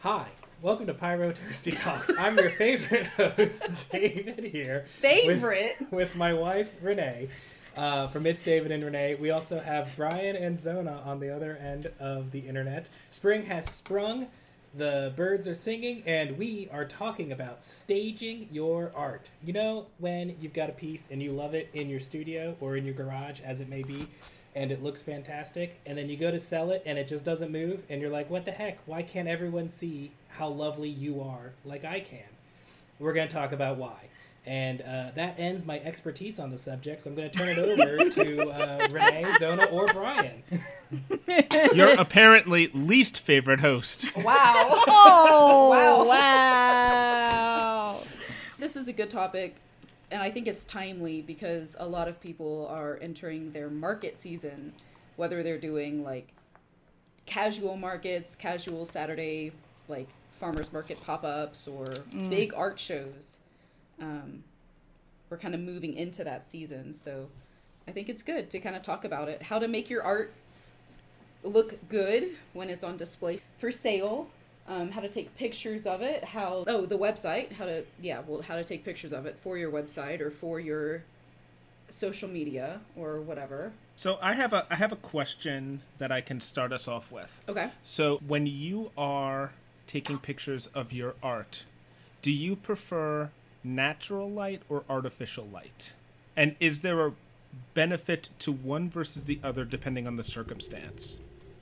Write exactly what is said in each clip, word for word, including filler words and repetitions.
Hi, welcome to Pyro Toasty Talks. I'm your favorite host, David here. Favorite? With, with my wife, Renee, uh, from It's David and Renee. We also have Brian and Zona on the other end of the internet. Spring has sprung, the birds are singing, and we are talking about staging your art. You know, when you've got a piece and you love it in your studio or in your garage, as it may be, and it looks fantastic, and then you go to sell it and it just doesn't move, and you're like, what the heck? Why can't everyone see how lovely you are like I can? We're going to talk about why. And uh, that ends my expertise on the subject, so I'm going to turn it over to uh, Renee, Zona, or Brian. Your apparently least favorite host. Wow. Oh, Wow. wow. This is a good topic, and I think it's timely because a lot of people are entering their market season, whether they're doing like casual markets, casual Saturday, like farmers market pop-ups or mm. big art shows. Um, we're kind of moving into that season, so I think it's good to kind of talk about it. How to make your art look good when it's on display for sale. Um, how to take pictures of it, how, oh, the website, how to, yeah, well, how to take pictures of it for your website or for your social media or whatever. So I have a I have a question that I can start us off with. Okay. So when you are taking pictures of your art, do you prefer natural light or artificial light? And is there a benefit to one versus the other depending on the circumstance?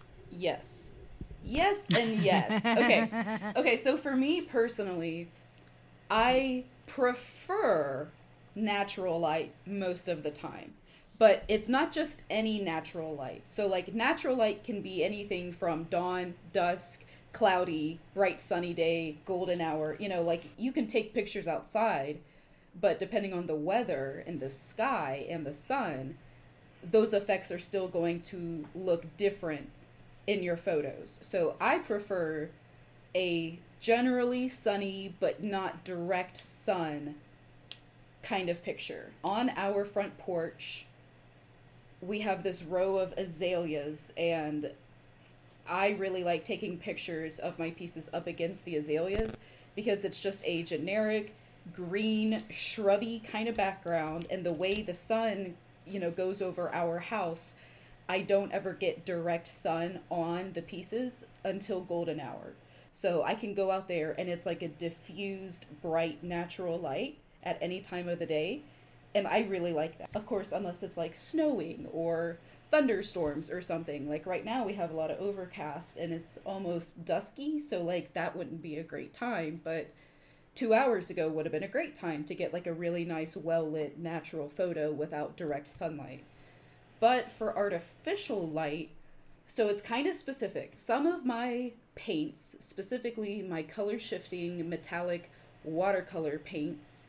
Yes. Yes and yes. Okay. Okay, so for me personally, I prefer natural light most of the time. But it's not just any natural light. So like natural light can be anything from dawn, dusk, cloudy, bright sunny day, golden hour. You know, like you can take pictures outside, but depending on the weather and the sky and the sun, those effects are still going to look different in your photos. So I prefer a generally sunny but not direct sun kind of picture. On our front porch, we have this row of azaleas, and I really like taking pictures of my pieces up against the azaleas because it's just a generic green shrubby kind of background, and the way the sun, you know, goes over our house, I don't ever get direct sun on the pieces until golden hour. So I can go out there and it's like a diffused, bright, natural light at any time of the day. And I really like that. Of course, unless it's like snowing or thunderstorms or something. Like right now we have a lot of overcast and it's almost dusky. So like that wouldn't be a great time. But two hours ago would have been a great time to get like a really nice, well-lit, natural photo without direct sunlight. But for artificial light, so it's kind of specific. Some of my paints, specifically my color shifting metallic watercolor paints,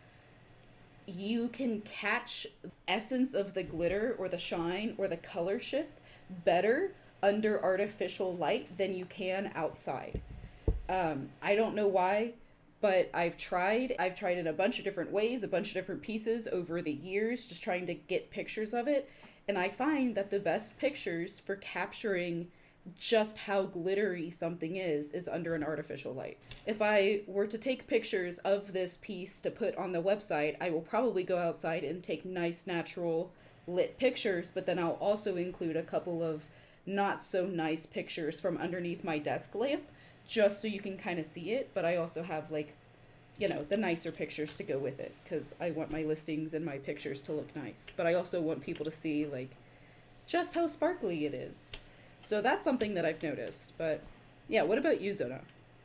you can catch essence of the glitter or the shine or the color shift better under artificial light than you can outside. Um, I don't know why, but I've tried. I've tried in a bunch of different ways, a bunch of different pieces over the years, just trying to get pictures of it. And I find that the best pictures for capturing just how glittery something is, is under an artificial light. If I were to take pictures of this piece to put on the website, I will probably go outside and take nice, natural, lit pictures, but then I'll also include a couple of not so nice pictures from underneath my desk lamp, just so you can kind of see it. But I also have, like, you know, the nicer pictures to go with it, because I want my listings and my pictures to look nice. But I also want people to see, like, just how sparkly it is. So that's something that I've noticed. But, yeah, what about you, Zona?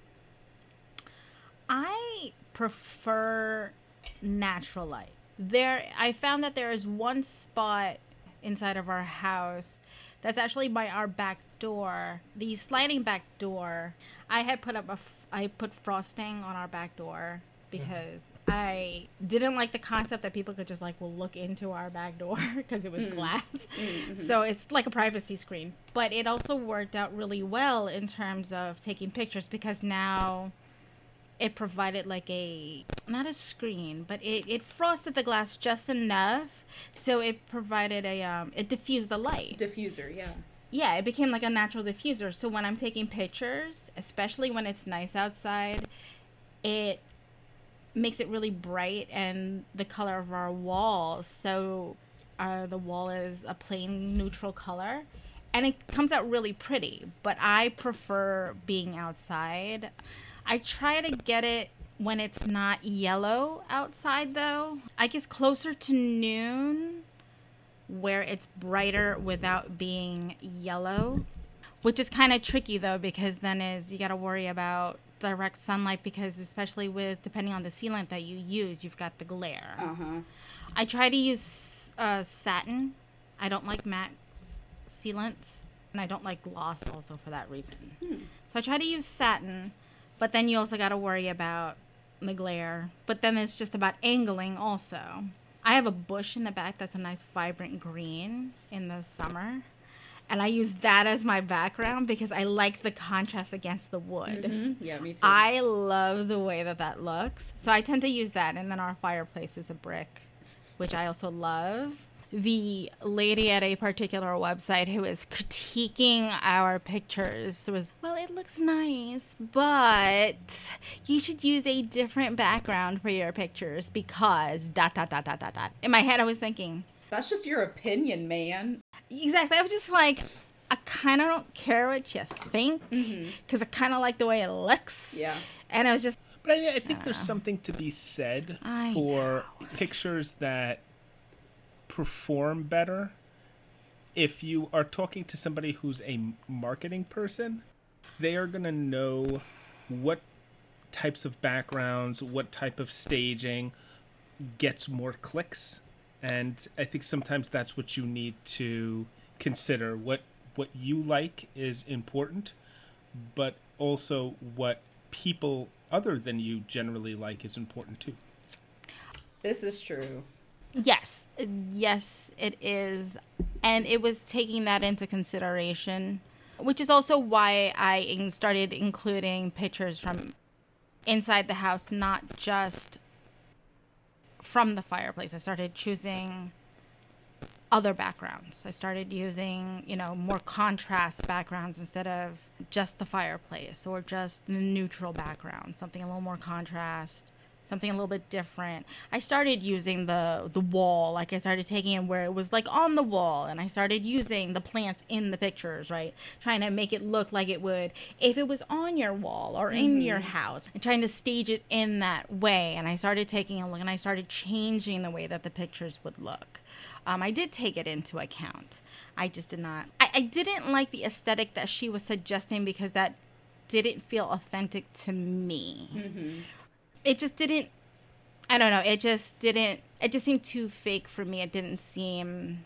I prefer natural light. There, I found that there is one spot inside of our house that's actually by our back door, the sliding back door. I had put up a, f- I put frosting on our back door because I didn't like the concept that people could just like, well, look into our back door because it was mm. glass. Mm-hmm. So it's like a privacy screen. But it also worked out really well in terms of taking pictures because now it provided like a, not a screen, but it, it frosted the glass just enough. So it provided a, um, it diffused the light. Diffuser, yeah. yeah, it became like a natural diffuser. So when I'm taking pictures, especially when it's nice outside, it makes it really bright and the color of our walls. So uh, the wall is a plain neutral color and it comes out really pretty. But I prefer being outside. I try to get it when it's not yellow outside though. I guess closer to noon where it's brighter without being yellow, which is kind of tricky though, because then is you got to worry about direct sunlight, because especially with depending on the sealant that you use, you've got the glare. Uh-huh. I try to use uh, satin. I don't like matte sealants, and I don't like gloss also for that reason. Hmm. So I try to use satin, but then you also got to worry about the glare. But then it's just about angling also. I have a bush in the back that's a nice vibrant green in the summer. And I use that as my background because I like the contrast against the wood. Mm-hmm. Yeah, me too. I love the way that that looks. So I tend to use that. And then our fireplace is a brick, which I also love. The lady at a particular website who is critiquing our pictures was, well, it looks nice, but you should use a different background for your pictures because dot, dot, dot, dot, dot, dot. In my head, I was thinking, that's just your opinion, man. Exactly. I was just like, I kind of don't care what you think because mm-hmm. I kind of like the way it looks. Yeah. And I was just... But I, mean, I think I there's know. something to be said I for know. pictures that perform better. If you are talking to somebody who's a marketing person, they are going to know what types of backgrounds, what type of staging gets more clicks. And I think sometimes that's what you need to consider. What what you like is important, but also what people other than you generally like is important too. This is true. Yes. Yes, it is. And it was taking that into consideration, which is also why I started including pictures from inside the house, not just from the fireplace. I started choosing other backgrounds. I started using, you know, more contrast backgrounds instead of just the fireplace or just the neutral background, something a little more contrast, something a little bit different. I started using the the wall, like I started taking it where it was like on the wall, and I started using the plants in the pictures, right? Trying to make it look like it would if it was on your wall or mm-hmm. in your house, and trying to stage it in that way. And I started taking a look, and I started changing the way that the pictures would look. Um, I did take it into account. I just did not. I, I didn't like the aesthetic that she was suggesting because that didn't feel authentic to me. Mm-hmm. It just didn't, I don't know, it just didn't, it just seemed too fake for me. It didn't seem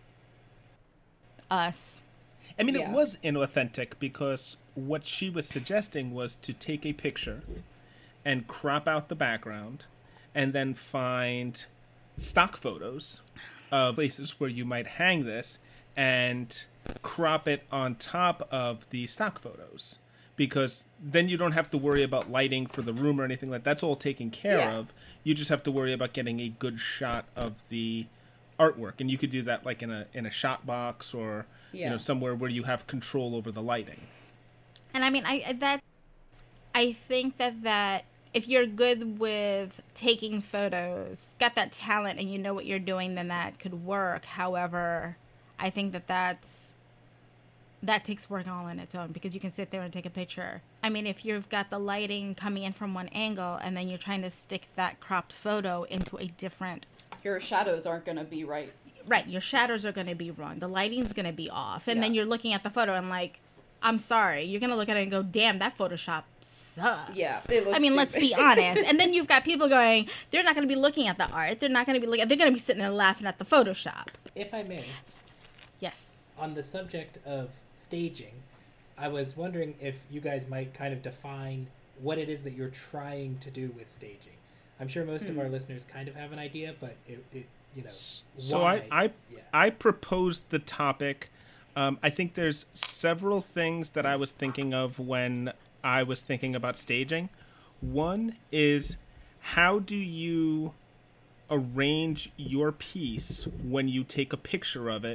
us. I mean, yeah. It was inauthentic because what she was suggesting was to take a picture and crop out the background and then find stock photos of places where you might hang this and crop it on top of the stock photos. Because then you don't have to worry about lighting for the room or anything like that. That's all taken care yeah. of. You just have to worry about getting a good shot of the artwork. And you could do that like in a in a shot box or yeah. you know somewhere where you have control over the lighting. And I mean, I that I think that that if you're good with taking photos, got that talent, and you know what you're doing, then that could work. However, I think that that's that takes work all on its own because you can sit there and take a picture. I mean, if you've got the lighting coming in from one angle and then you're trying to stick that cropped photo into a different... Your shadows aren't going to be right. Right. Your shadows are going to be wrong. The lighting's going to be off. And yeah. then you're looking at the photo and like, I'm sorry. You're going to look at it and go, damn, that Photoshop sucks. Yeah. It looks I mean, stupid. Let's be honest. And then you've got people going, they're not going to be looking at the art. They're not going to be looking... They're going to be sitting there laughing at the Photoshop. If I may. Yes. On the subject of staging, I was wondering if you guys might kind of define what it is that you're trying to do with staging. I'm sure most mm. of our listeners kind of have an idea, but it, it you know. So why? I I, yeah. I proposed the topic. Um, I think there's several things that I was thinking of when I was thinking about staging. One is, how do you arrange your piece when you take a picture of it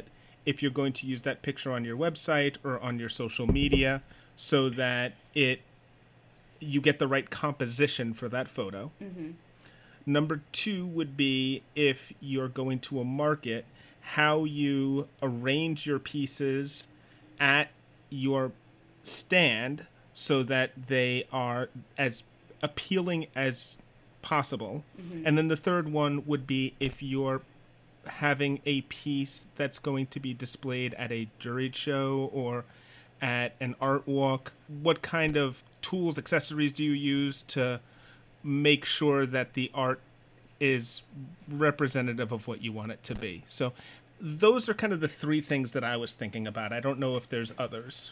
if you're going to use that picture on your website or on your social media, so that it you get the right composition for that photo. Mm-hmm. Number two would be, if you're going to a market, how you arrange your pieces at your stand so that they are as appealing as possible. Mm-hmm. And then the third one would be if you're having a piece that's going to be displayed at a juried show or at an art walk, what kind of tools, accessories do you use to make sure that the art is representative of what you want it to be? So those are kind of the three things that I was thinking about. I don't know if there's others.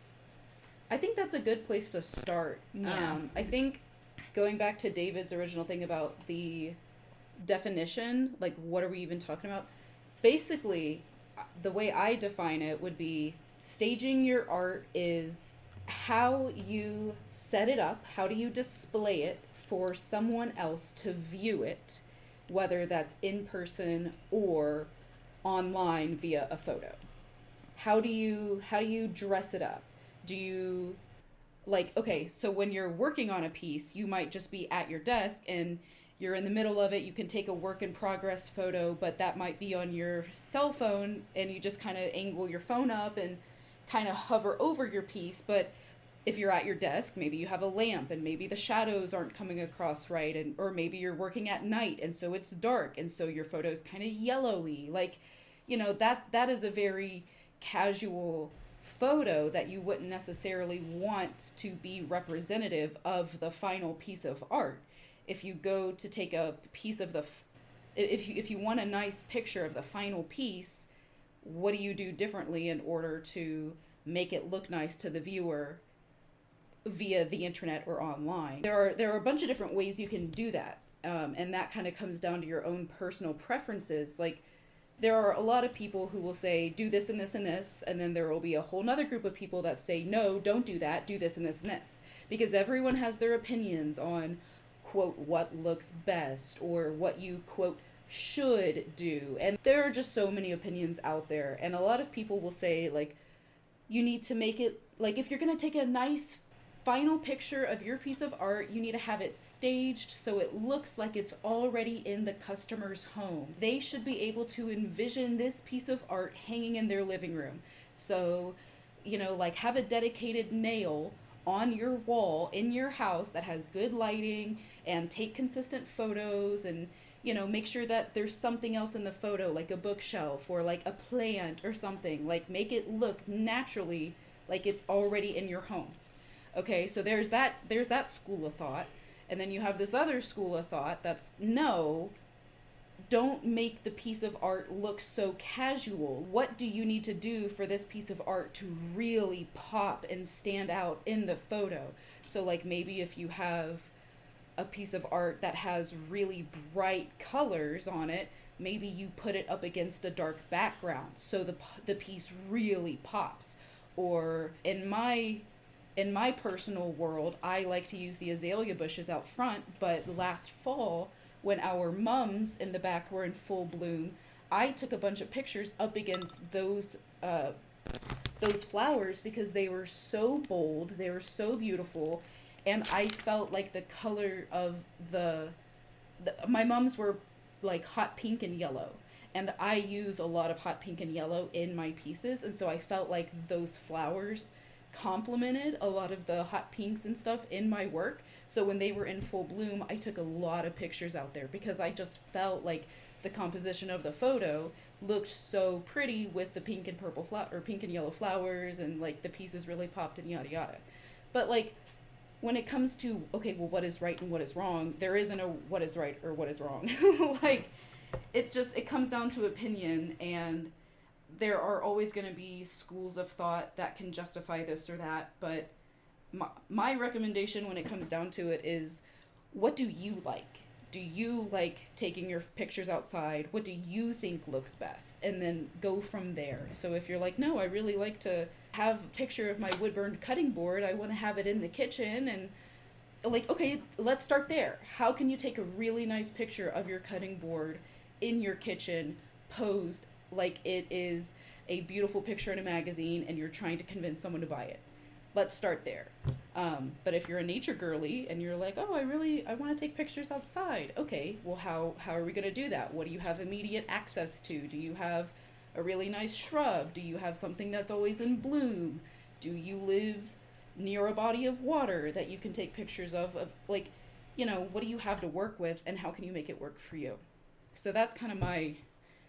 I think that's a good place to start. Yeah. Um, I think going back to David's original thing about the definition, like what are we even talking about? Basically, the way I define it would be staging your art is how you set it up, how do you display it for someone else to view it, whether that's in person or online via a photo. How do you how do you dress it up? Do you, like, okay, so when you're working on a piece, you might just be at your desk and you're in the middle of it. You can take a work in progress photo, but that might be on your cell phone and you just kind of angle your phone up and kind of hover over your piece. But if you're at your desk, maybe you have a lamp and maybe the shadows aren't coming across right, and or maybe you're working at night and so it's dark and so your photo's kind of yellowy. Like, you know, that that is a very casual photo that you wouldn't necessarily want to be representative of the final piece of art. If you go to take a piece of the f- if you if you want a nice picture of the final piece, what do you do differently in order to make it look nice to the viewer via the internet or online? There are there are a bunch of different ways you can do that, um, and that kind of comes down to your own personal preferences. Like, there are a lot of people who will say, do this and this and this, and then there will be a whole nother group of people that say, no, don't do that, do this and this and this. Because everyone has their opinions on, quote, what looks best, or what you, quote, should do. And there are just so many opinions out there. And a lot of people will say, like, you need to make it, like, if you're going to take a nice final picture of your piece of art, you need to have it staged so it looks like it's already in the customer's home. They should be able to envision this piece of art hanging in their living room. So, you know, like, have a dedicated nail on your wall in your house that has good lighting, and take consistent photos, and, you know, make sure that there's something else in the photo, like a bookshelf or like a plant or something. Like, make it look naturally like it's already in your home. Okay, so there's that there's that school of thought. And then you have this other school of thought that's, no, don't make the piece of art look so casual. What do you need to do for this piece of art to really pop and stand out in the photo? So, like, maybe if you have a piece of art that has really bright colors on it, maybe you put it up against a dark background so the the piece really pops. Or in my In my personal world, I like to use the azalea bushes out front, but last fall, when our mums in the back were in full bloom, I took a bunch of pictures up against those uh, those flowers because they were so bold, they were so beautiful, and I felt like the color of the, the my mums were like hot pink and yellow, and I use a lot of hot pink and yellow in my pieces, and so I felt like those flowers complemented a lot of the hot pinks and stuff in my work. So when they were in full bloom, I took a lot of pictures out there because I just felt like the composition of the photo looked so pretty with the pink and purple flower or pink and yellow flowers, and like the pieces really popped and yada yada. But like, when it comes to, okay, well, what is right and what is wrong, there isn't a what is right or what is wrong. Like, it just it comes down to opinion, and there are always going to be schools of thought that can justify this or that, but my, my recommendation when it comes down to it is, what do you like? Do you like taking your pictures outside? What do you think looks best? And then go from there. So if you're like, no, I really like to have a picture of my wood-burned cutting board, I want to have it in the kitchen, and like, okay, let's start there. How can you take a really nice picture of your cutting board in your kitchen, posed like it is a beautiful picture in a magazine and you're trying to convince someone to buy it. Let's start there. Um, but if you're a nature girly and you're like, oh, I really, I want to take pictures outside. Okay, well, how, how are we going to do that? What do you have immediate access to? Do you have a really nice shrub? Do you have something that's always in bloom? Do you live near a body of water that you can take pictures of? Of like, you know, what do you have to work with and how can you make it work for you? So that's kind of my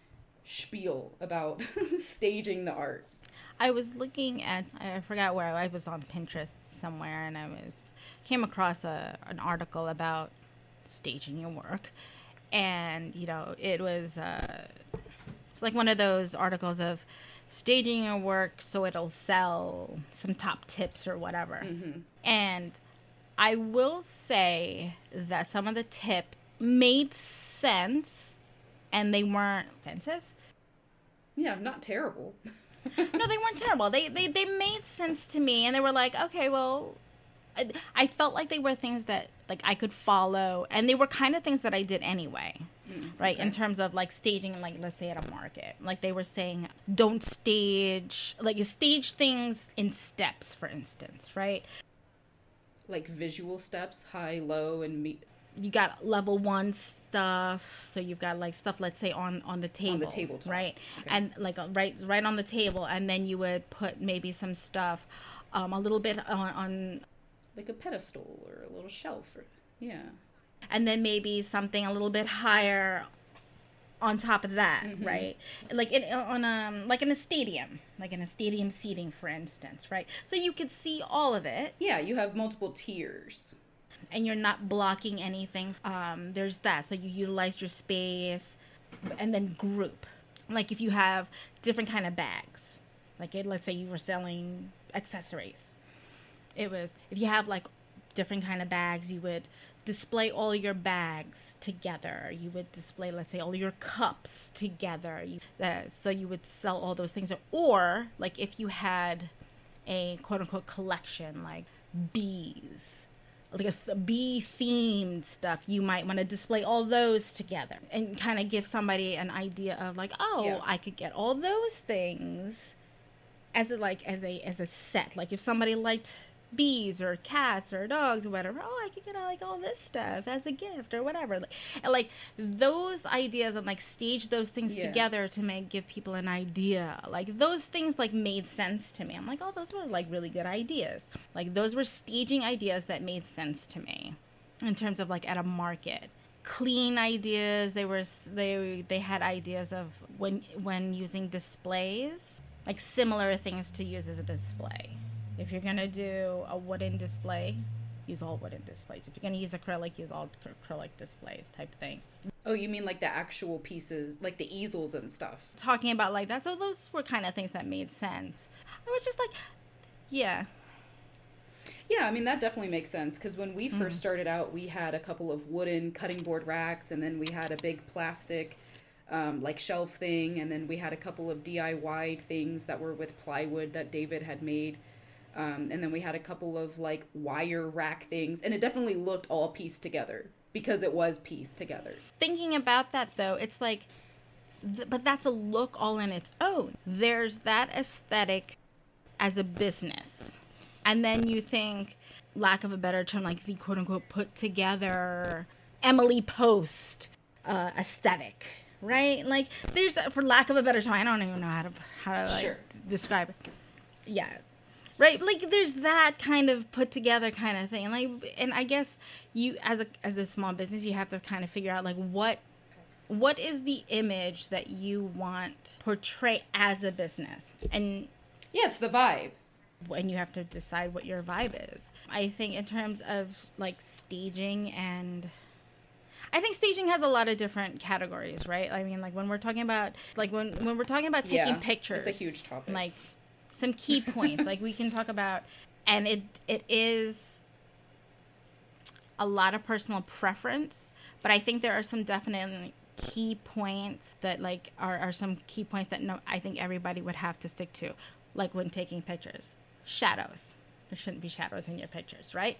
spiel about staging the art. I was looking at, I forgot where, I was on Pinterest somewhere, and I was came across a an article about staging your work, and you know it was uh, it's like one of those articles of staging your work so it'll sell, some top tips or whatever. Mm-hmm. And I will say that some of the tips made sense, and they weren't offensive. Yeah, not terrible. No, they weren't terrible. They, they they made sense to me, and they were like, okay, well, I, I felt like they were things that like I could follow, and they were kind of things that I did anyway, Mm, right? okay. In terms of like staging, like let's say at a market, like they were saying, don't stage, like you stage things in steps, for instance, right? Like visual steps, high, low, and me- You got level one stuff, so you've got like stuff, let's say on on the table, on the tabletop. right? Okay. And like uh, right right on the table, and then you would put maybe some stuff, um, a little bit on, on, Like a pedestal or a little shelf. Or, yeah. and then maybe something a little bit higher on top of that, Mhm. right? Like in on um like in a stadium, like in a stadium seating, for instance, right? So you could see all of it, Yeah, you have multiple tiers. and you're not blocking anything. Um, there's that. So you utilize your space, and then group. Like if you have different kind of bags, like it, let's say you were selling accessories. It was, if you have like different kind of bags, you would display all your bags together. You would display, let's say, all your cups together. You, uh, so you would sell all those things. Or like if you had a quote unquote collection, like bees, like a th- bee themed stuff, you might want to display all those together and kind of give somebody an idea of like, oh, Yeah. I could get all those things as a like as a as a set. Like if somebody liked bees or cats or dogs or whatever, oh, I could get like all this stuff as a gift or whatever. Like, and, like those ideas, and like stage those things Yeah. together to make give people an idea. Like those things like made sense to me. I'm like, oh, those were like really good ideas. Like those were staging ideas that made sense to me in terms of like at a market. Clean ideas. They were they they had ideas of when when using displays, like similar things to use as a display. If you're gonna do a wooden display, use all wooden displays. If you're gonna use acrylic, use all acry- acrylic displays type thing. Oh, you mean like the actual pieces, like the easels and stuff? Talking about like that, so those were kind of things that made sense. I was just like, yeah, Yeah, I mean, that definitely makes sense, because when we first started out, we had a couple of wooden cutting board racks, and then we had a big plastic, um, like, shelf thing, and then we had a couple of D I Y things that were with plywood that David had made, um, and then we had a couple of, like, wire rack things, and it definitely looked all pieced together, because it was pieced together. thinking about that though, it's like, th- but that's a look all in its own. There's that aesthetic as a business. And then you think, lack of a better term, like the quote unquote put together Emily Post uh, aesthetic, right? Like there's, for lack of a better term, I don't even know how to, how to like, Sure. describe it. Yeah. Right, like there's that kind of put together kind of thing, like, and I guess you, as a as a small business, you have to kind of figure out like what what is the image that you want to portray as a business, and Yeah, it's the vibe. and you have to decide what your vibe is. I think in terms of like staging, and I think staging has a lot of different categories, right? I mean, like when we're talking about like when when we're talking about taking Yeah, pictures, it's a huge topic. like some key points like we can talk about, and it it is a lot of personal preference, but I think there are some definite key points that like are, are some key points that no I think everybody would have to stick to, like when taking pictures. Shadows. There shouldn't be shadows in your pictures, right?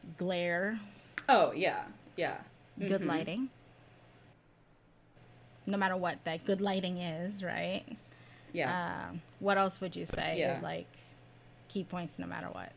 Glare, Oh, yeah, yeah. good Mhm. lighting, no matter what that good lighting is, right? Yeah. Um, what else would you say Yeah. is like key points no matter what?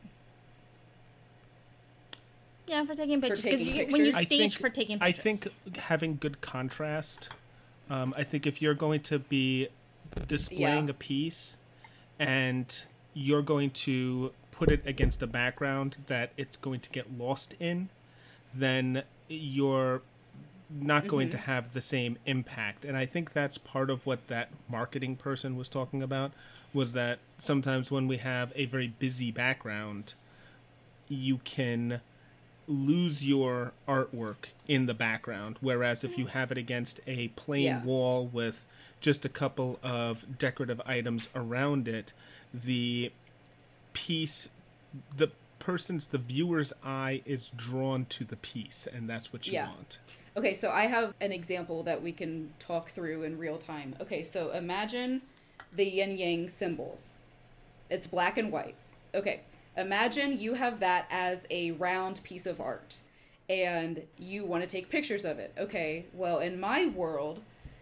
Yeah, for taking pictures. 'Cause taking you, when you pictures. I stage think- for taking I pictures. think having good contrast. Um, I think if you're going to be displaying Yeah. a piece and you're going to put it against a background that it's going to get lost in, then you're not going to have the same impact. And I think that's part of what that marketing person was talking about, was that sometimes when we have a very busy background, you can lose your artwork in the background, whereas if you have it against a plain Yeah. wall with just a couple of decorative items around it, the piece, the person's, the viewer's eye is drawn to the piece, and that's what you Yeah. want. Okay, so I have an example that we can talk through in real time. Okay, so imagine the yin yang symbol. It's black and white. Okay, imagine you have that as a round piece of art and you want to take pictures of it. Okay, well, in my world,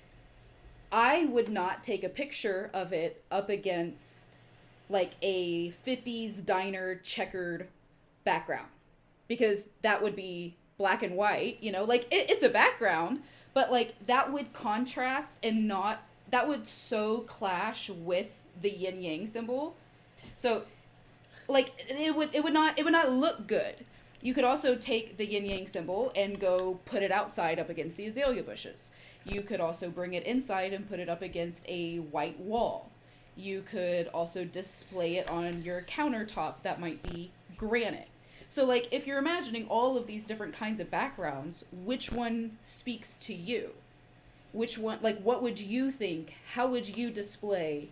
I would not take a picture of it up against like a fifties diner checkered background, because that would be black and white, you know, like it, it's a background, but like that would contrast and not, that would so clash with the yin yang symbol. So like it would, it would not, it would not look good. You could also take the yin yang symbol and go put it outside up against the azalea bushes. You could also bring it inside and put it up against a white wall. You could also display it on your countertop that might be granite. So, like, if you're imagining all of these different kinds of backgrounds, which one speaks to you? Which one, like, what would you think? How would you display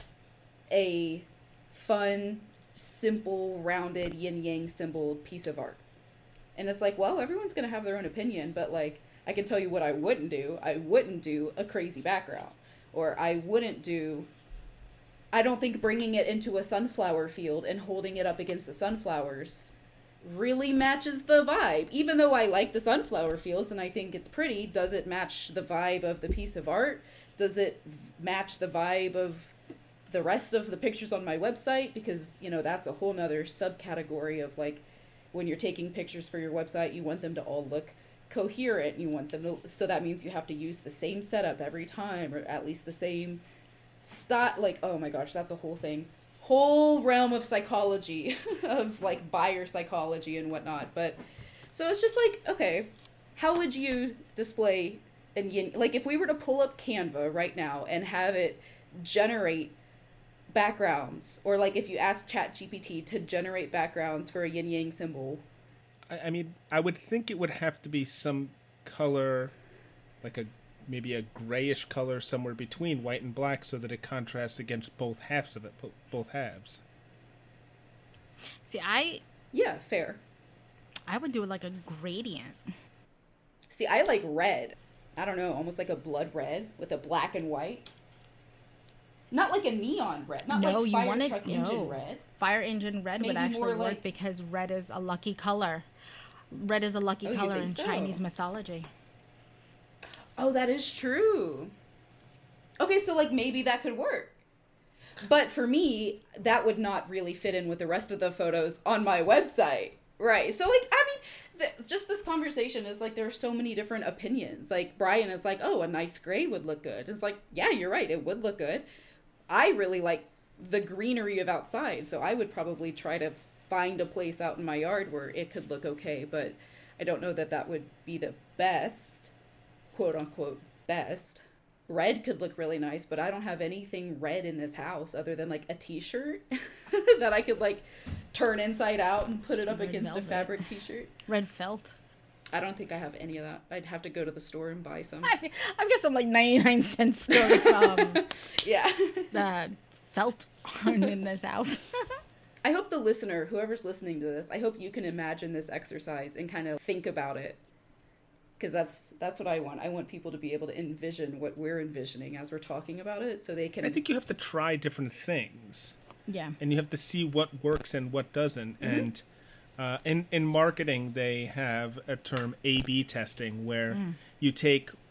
a fun, simple, rounded, yin-yang symbol piece of art? And it's like, well, everyone's going to have their own opinion, but, like, I can tell you what I wouldn't do. I wouldn't do a crazy background. Or I wouldn't do... I don't think bringing it into a sunflower field and holding it up against the sunflowers really matches the vibe. Even though I like the sunflower fields and I think it's pretty, does it match the vibe of the piece of art? Does it match the vibe of the rest of the pictures on my website? Because, you know, that's a whole nother subcategory of, like, when you're taking pictures for your website, you want them to all look coherent. You want them to, so that means you have to use the same setup every time, or at least the same style. Like, oh my gosh, that's a whole thing. Whole realm of psychology, of like buyer psychology and whatnot. But so it's just like, okay, how would you display an yin, like if we were to pull up Canva right now and have it generate backgrounds, or like if you ask ChatGPT to generate backgrounds for a yin yang symbol? I, I mean, I would think it would have to be some color, like a maybe a grayish color somewhere between white and black, so that it contrasts against both halves of it, both halves. See, I Yeah, fair. I would do it like a gradient. See, I like red. I don't know, almost like a blood red with a black and white. Not like a neon red. Not No, like you fire want it- truck no. engine red. Fire engine red would Maybe actually more work like- because red is a lucky color. Red is a lucky Oh, you color think in so? Chinese mythology. Oh, that is true. Okay, so like maybe that could work. But for me, that would not really fit in with the rest of the photos on my website. Right. So like, I mean, th- just this conversation is like, there are so many different opinions. Like Brian is like, oh, a nice gray would look good. It's like, yeah, you're right. It would look good. I really like the greenery of outside. So I would probably try to find a place out in my yard where it could look okay. But I don't know that that would be the best, quote unquote, best. Red could look really nice, but I don't have anything red in this house other than like a t-shirt that I could like turn inside out and put it Some up red against velvet. a fabric t-shirt. Red felt. I don't think I have any of that. I'd have to go to the store and buy some. I, I've got some like ninety-nine cent store um, Yeah. uh, felt in this house. I hope the listener, whoever's listening to this, I hope you can imagine this exercise and kind of think about it. Because that's that's what I want. I want people to be able to envision what we're envisioning as we're talking about it, so they can... I think you have to try different things. Yeah. And you have to see what works and what doesn't. Mm-hmm. And uh, in in marketing, they have a term A B testing, where mm. you take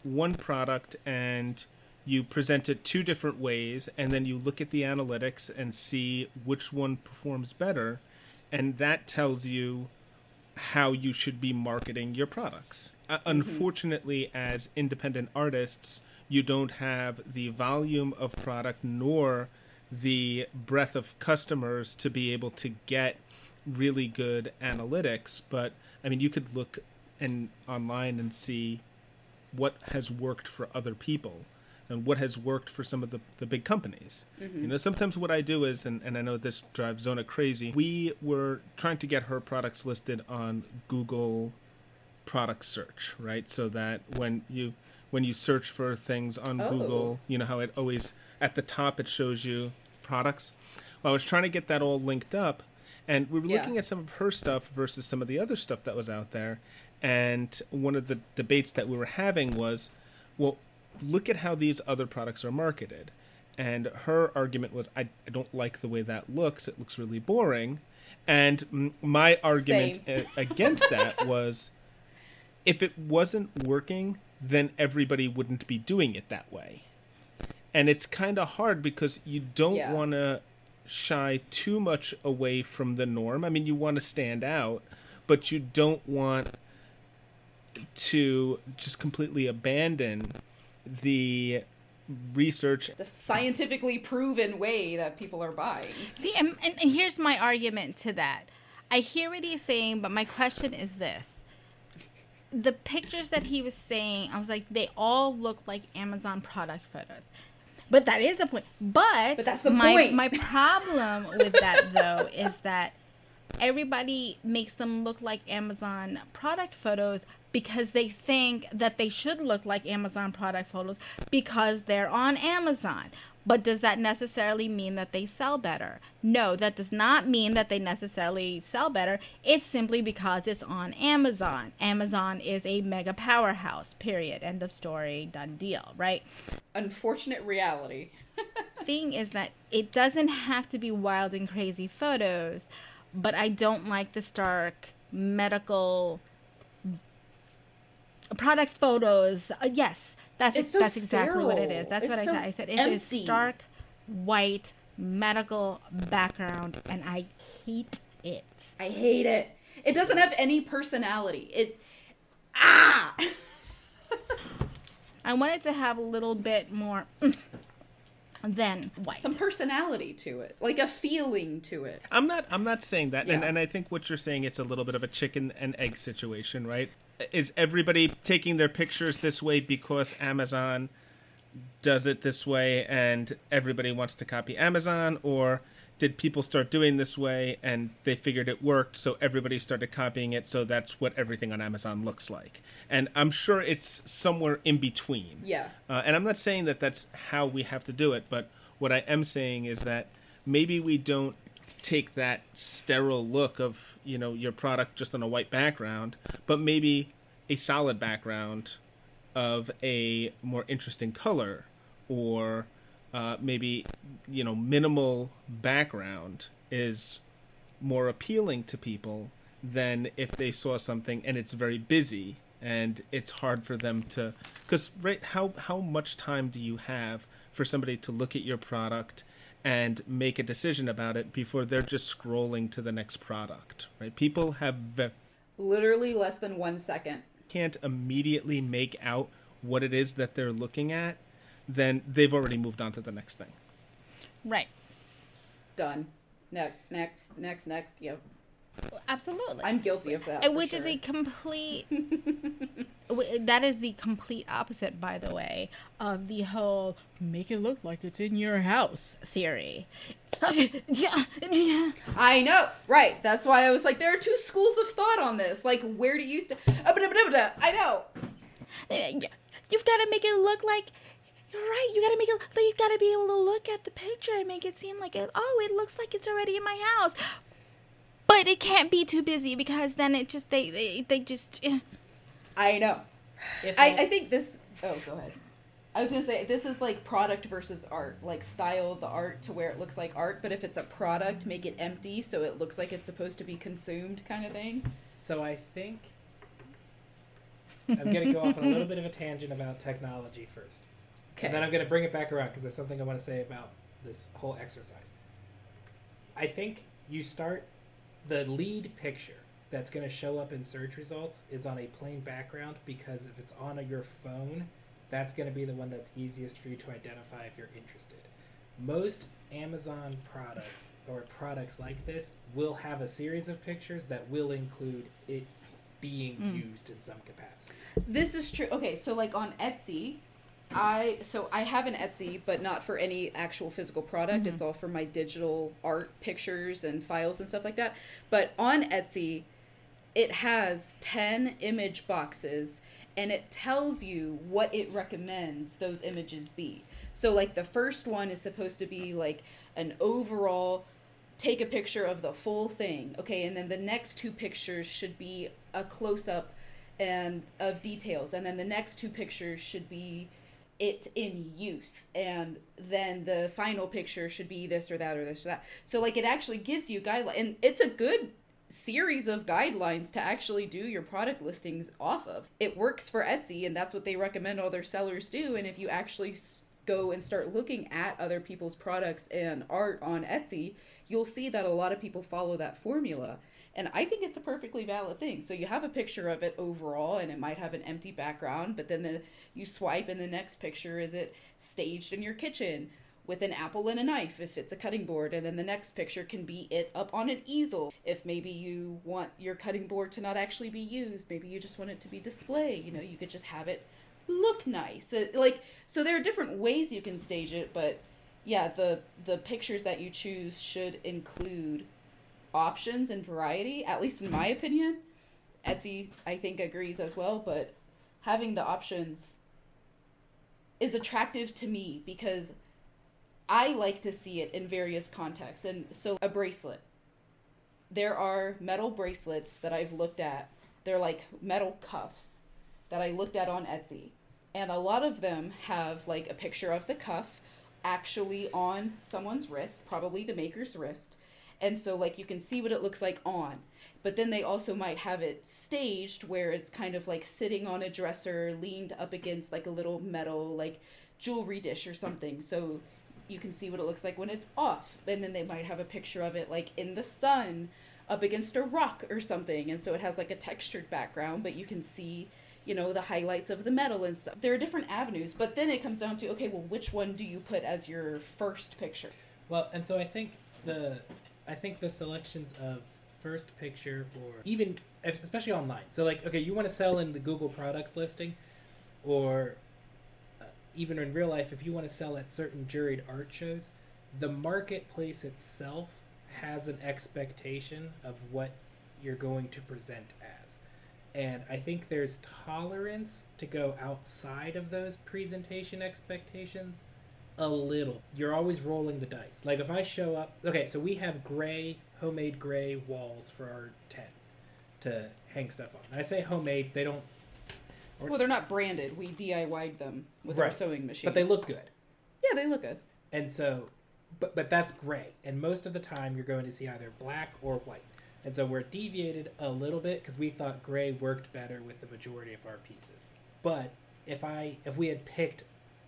one product and you present it two different ways, and then you look at the analytics and see which one performs better, and that tells you how you should be marketing your products. Uh, Mm-hmm. Unfortunately, as independent artists, you don't have the volume of product nor the breadth of customers to be able to get really good analytics. But I mean, you could look and online and see what has worked for other people and what has worked for some of the, the big companies. Mm-hmm. You know, sometimes what I do is, and, and I know this drives Zona crazy, we were trying to get her products listed on Google product search, right? So that when you when you search for things on Oh. Google, you know how it always, at the top, it shows you products. Well, I was trying to get that all linked up, and we were Yeah. looking at some of her stuff versus some of the other stuff that was out there. And one of the debates that we were having was, well, look at how these other products are marketed. And her argument was, I, I don't like the way that looks. It looks really boring. And m- my argument Same. a- against that was, if it wasn't working, then everybody wouldn't be doing it that way. And it's kind of hard because you don't Yeah. want to shy too much away from the norm. I mean, you want to stand out, but you don't want to just completely abandon the research. The scientifically proven way that people are buying. See, and, and, and here's my argument to that. I hear what he's saying, but my question is this. The pictures that he was saying, I was like, they all look like Amazon product photos. But that is the point. But, But that's the my, point. my problem with that, though, is that everybody makes them look like Amazon product photos because they think that they should look like Amazon product photos because they're on Amazon. But does that necessarily mean that they sell better? No, that does not mean that they necessarily sell better. It's simply because it's on Amazon. Amazon is a mega powerhouse, period. End of story, done deal, right? Unfortunate reality. Thing is that it doesn't have to be wild and crazy photos, but I don't like the stark medical product photos. Uh, yes, that's It's so that's exactly what it sterile. is. That's what I It's so said. I said it is empty. stark white medical background, and I hate it. I hate it. It doesn't have any personality. It ah. I wanted to have a little bit more than white. Some personality to it, like a feeling to it. I'm not I'm not saying that. And Yeah. and I think what you're saying, it's a little bit of a chicken and egg situation, right? Is everybody taking their pictures this way because Amazon does it this way and everybody wants to copy Amazon, or did people start doing this way and they figured it worked, so everybody started copying it, so that's what everything on Amazon looks like? And I'm sure it's somewhere in between. Yeah. Uh, and I'm not saying that that's how we have to do it, but what I am saying is that maybe we don't take that sterile look of, you know, your product just on a white background, but maybe a solid background of a more interesting color, or uh, maybe, you know, minimal background is more appealing to people than if they saw something and it's very busy and it's hard for them to, because right, how how much time do you have for somebody to look at your product and make a decision about it before they're just scrolling to the next product, right? People have ve- Literally less than one second. can't immediately make out what it is that they're looking at, then they've already moved on to the next thing. Right. Done. Next, next, next, next. Yep. Absolutely. I'm guilty of that. Uh, for Which is sure. a complete. w- that is the complete opposite, by the way, of the whole make it look like it's in your house theory. yeah, yeah. I know, right? That's why I was like, there are two schools of thought on this. Like, where do you stand? I know. You've got to make it look like. You're right. You got to make it. You got to be able to look at the picture and make it seem like it. Oh, it looks like it's already in my house. But it can't be too busy because then it just they they, they just. eh. I know. If I, I- I think this. Oh, go ahead. I was gonna say this is like product versus art, like style of the art to where it looks like art. But if it's a product, make it empty so it looks like it's supposed to be consumed, kind of thing. So I think I'm going to go off on a little bit of a tangent about technology first. Okay. And then I'm going to bring it back around because there's something I want to say about this whole exercise. I think you start the lead picture that's going to show up in search results is on a plain background, because if it's on your phone, that's going to be the one that's easiest for you to identify if you're interested. Most Amazon products or products like this will have a series of pictures that will include it being mm. used in some capacity. This is true. Okay, so like on Etsy, I so I have an Etsy, but not for any actual physical product. Mm-hmm. It's all for my digital art pictures and files and stuff like that. But on Etsy, it has ten image boxes, and it tells you what it recommends those images be. So like the first one is supposed to be like an overall take a picture of the full thing. Okay, and then the next two pictures should be a close-up and of details, and then the next two pictures should be it in use, and then the final picture should be this or that or this or that. So like it actually gives you guidelines, and it's a good series of guidelines to actually do your product listings off of. It works for Etsy, and that's what they recommend all their sellers do. And if you actually go and start looking at other people's products and art on Etsy, you'll see that a lot of people follow that formula. And I think it's a perfectly valid thing. So you have a picture of it overall, and it might have an empty background, but then the, you swipe, and the next picture is it staged in your kitchen with an apple and a knife if it's a cutting board, and then the next picture can be it up on an easel if maybe you want your cutting board to not actually be used. Maybe you just want it to be display. You know, you could just have it look nice. It, like, so there are different ways you can stage it, but yeah, the the pictures that you choose should include options and variety, at least in my opinion. Etsy, I think, agrees as well, but having the options is attractive to me because I like to see it in various contexts. And so a bracelet. There are metal bracelets that I've looked at. They're like metal cuffs that I looked at on Etsy. And a lot of them have like a picture of the cuff actually on someone's wrist, probably the maker's wrist. And so like you can see what it looks like on. But then they also might have it staged where it's kind of like sitting on a dresser, leaned up against like a little metal like jewelry dish or something. So you can see what it looks like when it's off. And then they might have a picture of it like in the sun up against a rock or something. And so it has like a textured background, but you can see, you know, the highlights of the metal and stuff. There are different avenues, but then it comes down to, okay, well, which one do you put as your first picture? Well, and so I think the, I think the selections of first picture or even, especially online. So like, okay, you want to sell in the Google products listing, or even in real life, if you want to sell at certain juried art shows, the marketplace itself has an expectation of what you're going to present as. And I think there's tolerance to go outside of those presentation expectations a little. You're always rolling the dice. Like if I show up, okay, so we have gray, homemade gray walls for our tent to hang stuff on. And I say homemade, they don't, Or, well, they're not branded. We D I Y'd them with right. our sewing machine. But they look good. Yeah, they look good. And so, but but that's gray. And most of the time, you're going to see either black or white. And so we're deviated a little bit because we thought gray worked better with the majority of our pieces. But if I if we had picked,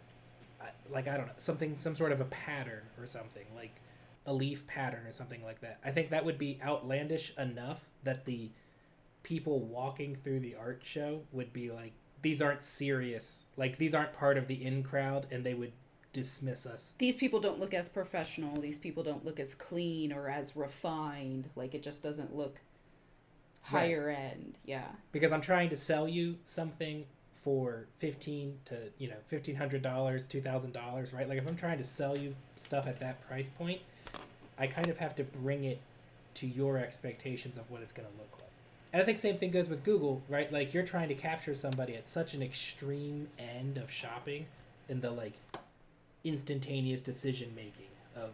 like, I don't know, something, some sort of a pattern or something, like a leaf pattern or something like that, I think that would be outlandish enough that the people walking through the art show would be like, these aren't serious, like these aren't part of the in crowd, and they would dismiss us. These people don't look as professional. These people don't look as clean or as refined. Like it just doesn't look higher right. end. Yeah. Because I'm trying to sell you something for fifteen to, you know, fifteen hundred dollars, two thousand dollars, right? Like if I'm trying to sell you stuff at that price point, I kind of have to bring it to your expectations of what it's going to look like. And I think same thing goes with Google, right? Like you're trying to capture somebody at such an extreme end of shopping in the like instantaneous decision making of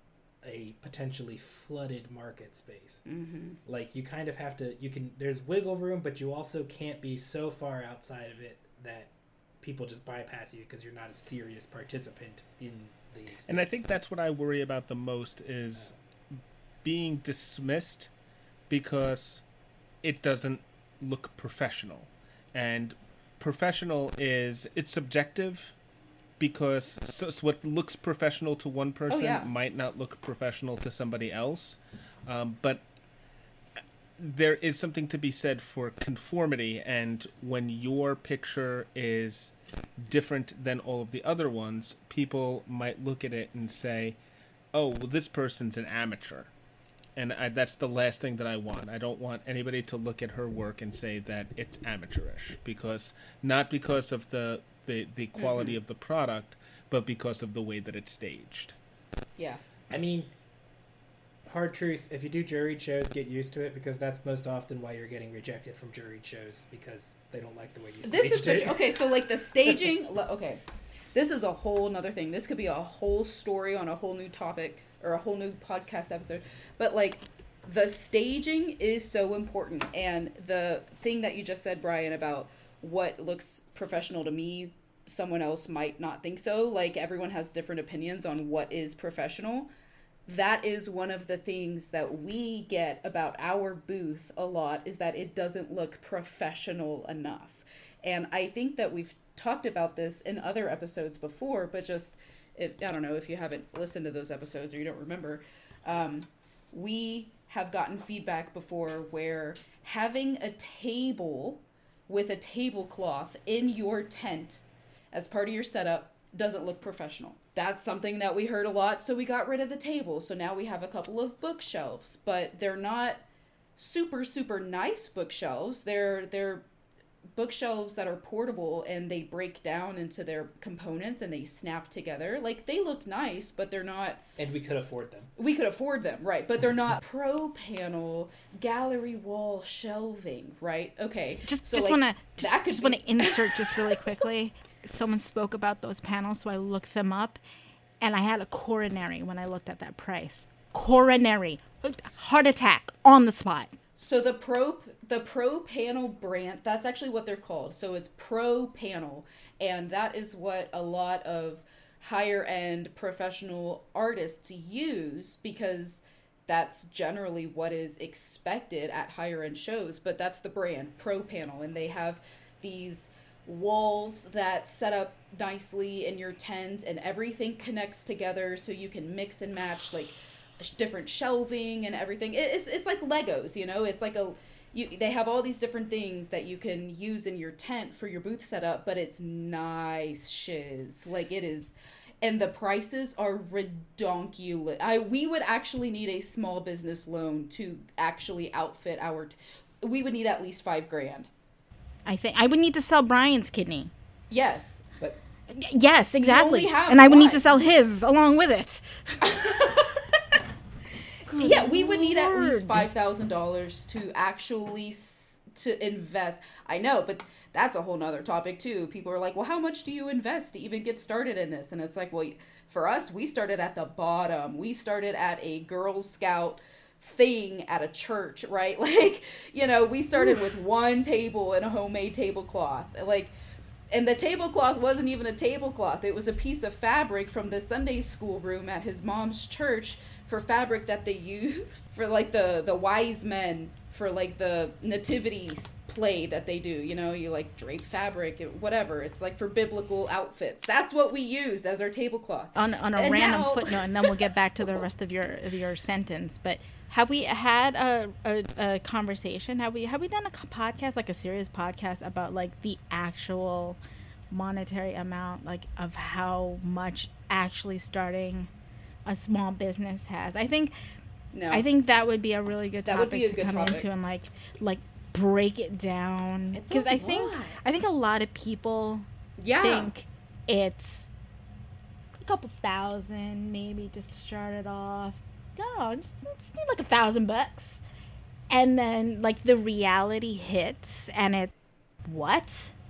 a potentially flooded market space. Mm-hmm. Like you kind of have to, you can, there's wiggle room, but you also can't be so far outside of it that people just bypass you because you're not a serious participant in the space. And I think that's what I worry about the most is being dismissed because it doesn't look professional. And professional is it's subjective because so, so what looks professional to one person yeah. might not look professional to somebody else. Um, but there is something to be said for conformity, and when your picture is different than all of the other ones, people might look at it and say, oh, well, this person's an amateur. And I, that's the last thing that I want. I don't want anybody to look at her work and say that it's amateurish, because not because of the the, the quality mm-hmm. of the product, but because of the way that it's staged. Yeah. I mean, hard truth, if you do juried shows, get used to it, because that's most often why you're getting rejected from juried shows, because they don't like the way you staged this is such, it. Okay, so like the staging, okay, this is a whole nother thing. This could be a whole story on a whole new topic, or a whole new podcast episode. But like, the staging is so important. And the thing that you just said, Brian, about what looks professional to me, someone else might not think so. Like, everyone has different opinions on what is professional. That is one of the things that we get about our booth a lot, is that it doesn't look professional enough. And I think that we've talked about this in other episodes before, but just, if I don't know if you haven't listened to those episodes or you don't remember, um, we have gotten feedback before where having a table with a tablecloth in your tent as part of your setup doesn't look professional. That's something that we heard a lot, so we got rid of the table. So now we have a couple of bookshelves, but they're not super, super nice bookshelves. They're they're bookshelves that are portable, and they break down into their components and they snap together. Like, they look nice, but they're not... And we could afford them. We could afford them, right. But they're not pro panel gallery wall shelving, right? Okay. Just so just like, want to just, just be... want to insert just really quickly. Someone spoke about those panels, so I looked them up, and I had a coronary when I looked at that price. Coronary. Heart attack on the spot. So the pro the pro panel brand, that's actually what they're called. So it's pro panel, and that is what a lot of higher end professional artists use, because that's generally what is expected at higher end shows. But that's the brand, Pro Panel, and they have these walls that set up nicely in your tent, and everything connects together so you can mix and match like different shelving and everything. It, it's it's like Legos, you know. It's like a you. They have all these different things that you can use in your tent for your booth setup, but it's nice shiz. Like, it is. And the prices are redonkulous. I we would actually need a small business loan to actually outfit our. T- we would need at least five grand. I think I would need to sell Brian's kidney. Yes. But yes, exactly. have and I would one. need to sell his along with it. Yeah, we would need at least Lord. five thousand dollars to actually s- to invest. I know, but that's a whole nother topic too. People are like, well, how much do you invest to even get started in this? And it's like, well, for us, we started at the bottom. We started at a Girl Scout thing at a church, right? Like, you know, we started with one table and a homemade tablecloth. Like, and the tablecloth wasn't even a tablecloth. It was a piece of fabric from the Sunday school room at his mom's church, for fabric that they use for like the, the wise men, for like the nativity play that they do. You know, you like drape fabric, whatever. It's like for biblical outfits. That's what we used as our tablecloth. On on a And random now- footnote, and then we'll get back to the rest of your of your sentence. But have we had a, a, a conversation? Have we have we done a co- podcast, like a serious podcast, about like the actual monetary amount, like of how much actually starting a small business has? I think No. I think that would be a really good That would topic be a to good come topic. into and like like break it down, It's because a I think lot. I think a lot of people Yeah. think it's a couple thousand, maybe, just to start it off. No, just, just need like a thousand bucks, and then like the reality hits, and it what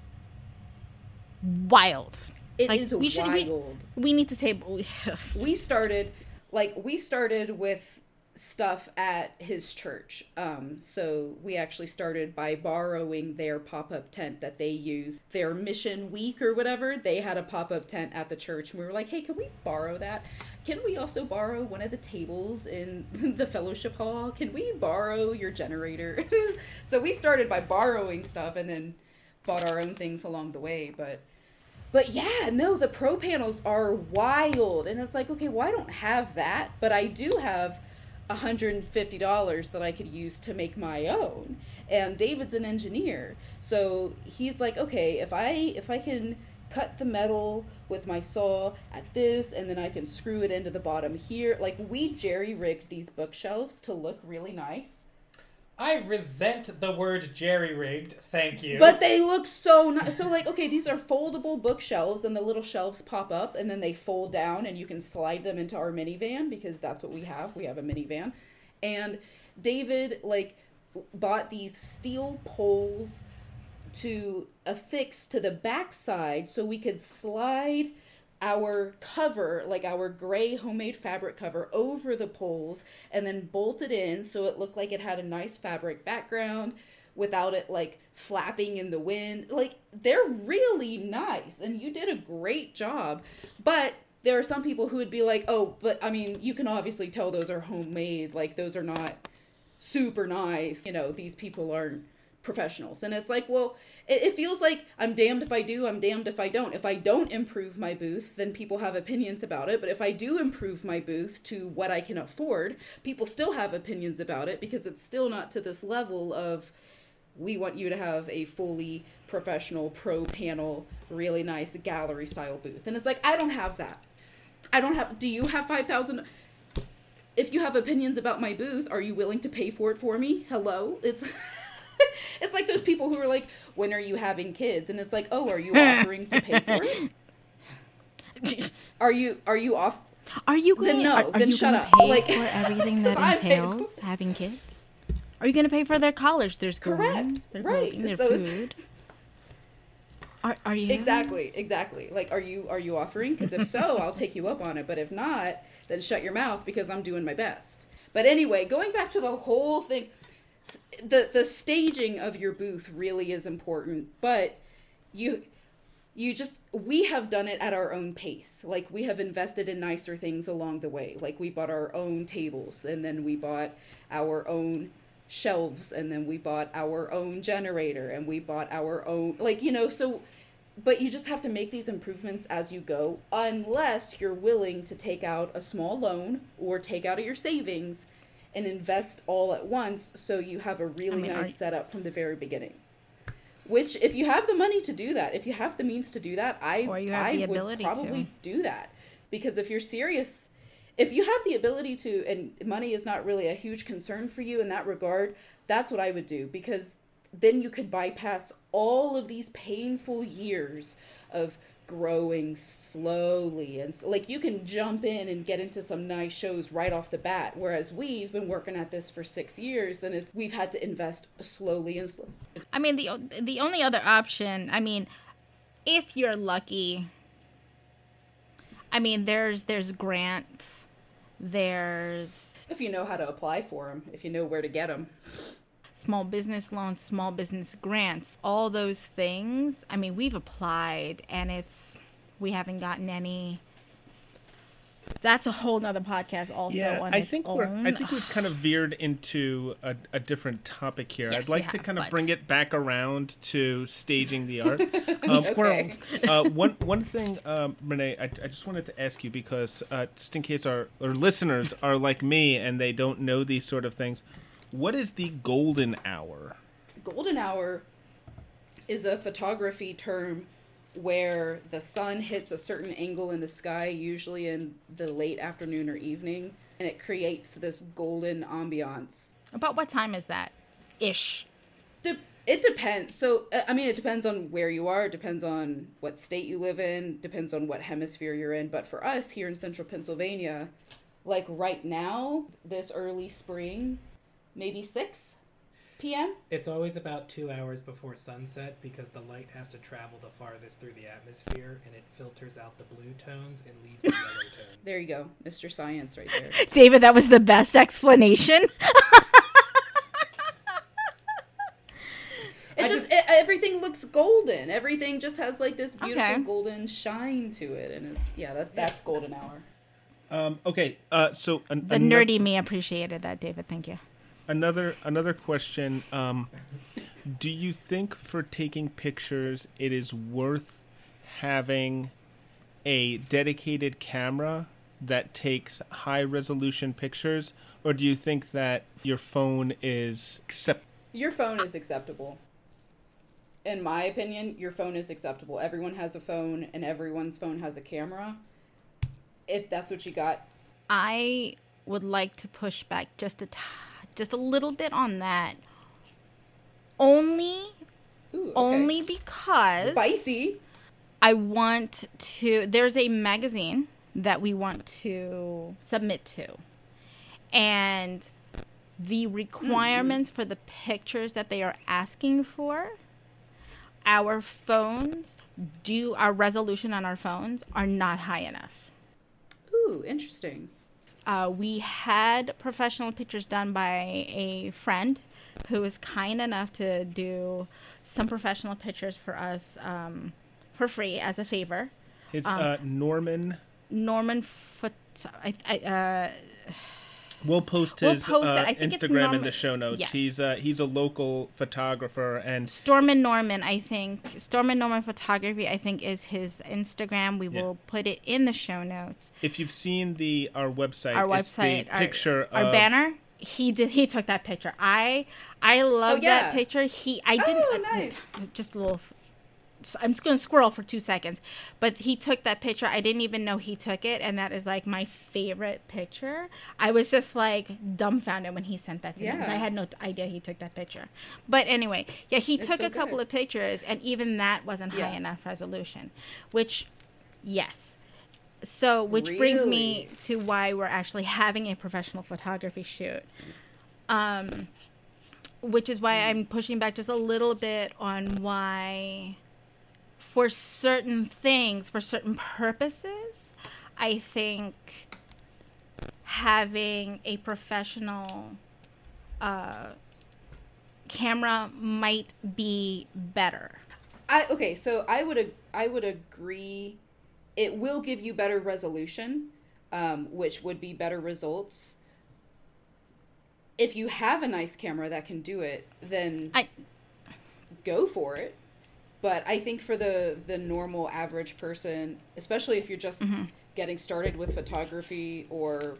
wild. It like, is we should- we- wild. We need to table. we started like we started with stuff at his church, um so we actually started by borrowing their pop-up tent that they use, their mission week or whatever. They had a pop-up tent at the church, and we were like, hey, can we borrow that? Can we also borrow one of the tables in the fellowship hall? Can we borrow your generator? So we started by borrowing stuff, and then bought our own things along the way, but but yeah, no, the pro panels are wild, and it's like, okay, well, I don't have that, but I do have one hundred fifty dollars that I could use to make my own. And David's an engineer, so he's like, okay, if I if I can cut the metal with my saw at this, and then I can screw it into the bottom here. Like, we jerry-rigged these bookshelves to look really nice. I resent the word jerry-rigged, thank you. But they look so nice. So, like, okay, these are foldable bookshelves, and the little shelves pop up, and then they fold down, and you can slide them into our minivan, because that's what we have. We have a minivan. And David, like, bought these steel poles to affix to the backside so we could slide our cover, like our gray homemade fabric cover, over the poles and then bolt it in so it looked like it had a nice fabric background without it like flapping in the wind. Like, they're really nice, and you did a great job. But there are some people who would be like, oh, but I mean, you can obviously tell those are homemade, like those are not super nice, you know, these people aren't professionals. And it's like, well, it, it feels like I'm damned if I do, I'm damned if I don't. If I don't improve my booth, then people have opinions about it. But if I do improve my booth to what I can afford, people still have opinions about it, because it's still not to this level of, we want you to have a fully professional pro panel, really nice gallery style booth. And it's like, I don't have that. I don't have, do you have five thousand? If you have opinions about my booth, are you willing to pay for it for me? Hello? It's it's like those people who are like, when are you having kids? And it's like, oh, are you offering to pay for it? Are you are you off? Are you going? Then no. Are, are then you shut gonna up. Pay like for everything that entails having kids? Are you going to pay for their college, their schooling, correct, their right? clothing, their so food? Are are you exactly exactly like are you are you offering? Because if so, I'll take you up on it. But if not, then shut your mouth, because I'm doing my best. But anyway, going back to the whole thing. The the staging of your booth really is important, but you you just we have done it at our own pace. Like, we have invested in nicer things along the way. Like, we bought our own tables, and then we bought our own shelves, and then we bought our own generator, and we bought our own, like, you know, so, but you just have to make these improvements as you go, unless you're willing to take out a small loan or take out of your savings and invest all at once, so you have a really I mean, nice you... setup from the very beginning. Which, if you have the money to do that, if you have the means to do that, I, or you have I the would ability probably to. do that. Because if you're serious, if you have the ability to, and money is not really a huge concern for you in that regard, that's what I would do. Because then you could bypass all of these painful years of growing slowly, and so, like, you can jump in and get into some nice shows right off the bat, whereas we've been working at this for six years and it's we've had to invest slowly and slowly. I mean, the the only other option, I mean, if you're lucky, I mean, there's there's grants, there's if you know how to apply for them, if you know where to get them. Small business loans, small business grants, all those things. I mean, we've applied and it's, we haven't gotten any. That's a whole nother podcast also. Yeah, on I its think own. we're, I think we've kind of veered into a, a different topic here. Yes, I'd like we to have, kind of but... bring it back around to staging the art. um, Squirreled. uh, one one thing, um, Renee, I, I just wanted to ask you, because uh, just in case our, our listeners are like me and they don't know these sort of things. What is the golden hour? Golden hour is a photography term where the sun hits a certain angle in the sky, usually in the late afternoon or evening, and it creates this golden ambiance. About what time is that? Ish. De- it depends. So, I mean, it depends on where you are. It depends on what state you live in. Depends on what hemisphere you're in. But for us here in central Pennsylvania, like right now, this early spring, maybe six p.m. It's always about two hours before sunset, because the light has to travel the farthest through the atmosphere, and it filters out the blue tones and leaves the yellow tones. There you go. Mister Science right there. David, that was the best explanation. It just, just it, everything looks golden. Everything just has like this beautiful okay. golden shine to it, and it's yeah, that that's golden hour. Um, okay, uh, so an, the nerdy me appreciated that, David. Thank you. Another another question. Um, Do you think for taking pictures it is worth having a dedicated camera that takes high resolution pictures, or do you think that your phone is accept- Your phone is acceptable. In my opinion, your phone is acceptable. Everyone has a phone, and everyone's phone has a camera. If that's what you got. I would like to push back just a t- just a little bit on that. Only, Ooh, okay. only because Spicy. I want to. There's a magazine that we want to submit to, and the requirements mm-hmm. for the pictures that they are asking for. Our phones do our resolution on our phones are not high enough. Ooh, interesting. Uh, we had professional pictures done by a friend who was kind enough to do some professional pictures for us um, for free as a favor. His um, uh, Norman. Norman Foot. I, I, uh, We'll post We'll his post uh, I think it's Instagram Norman- in the show notes. Yes. He's uh, he's a local photographer, and Storm and Norman, I think. Storm and Norman Photography, I think, is his Instagram. We Yeah. will put it in the show notes. if you've seen the our website, Our it's website, the our, picture our of, banner. He did. He took that picture. I I love Oh, yeah. that picture. He I didn't. Oh, nice. uh, just a little. I'm just gonna squirrel for two seconds, but he took that picture. I didn't even know he took it, and that is like my favorite picture. I was just like dumbfounded when he sent that to me because Yeah. I had no idea he took that picture. But anyway, yeah, he It's took so a couple good. of pictures, and even that wasn't Yeah. high enough resolution. Which, yes. So, which brings me Really? to why we're actually having a professional photography shoot. Um, which is why I'm pushing back just a little bit on why, for certain things, for certain purposes, I think having a professional uh, camera might be better. I okay, so I would ag- I would agree. It will give you better resolution, um, which would be better results. If you have a nice camera that can do it, then I go for it. But I think for the the normal average person, especially if you're just Mm-hmm. getting started with photography or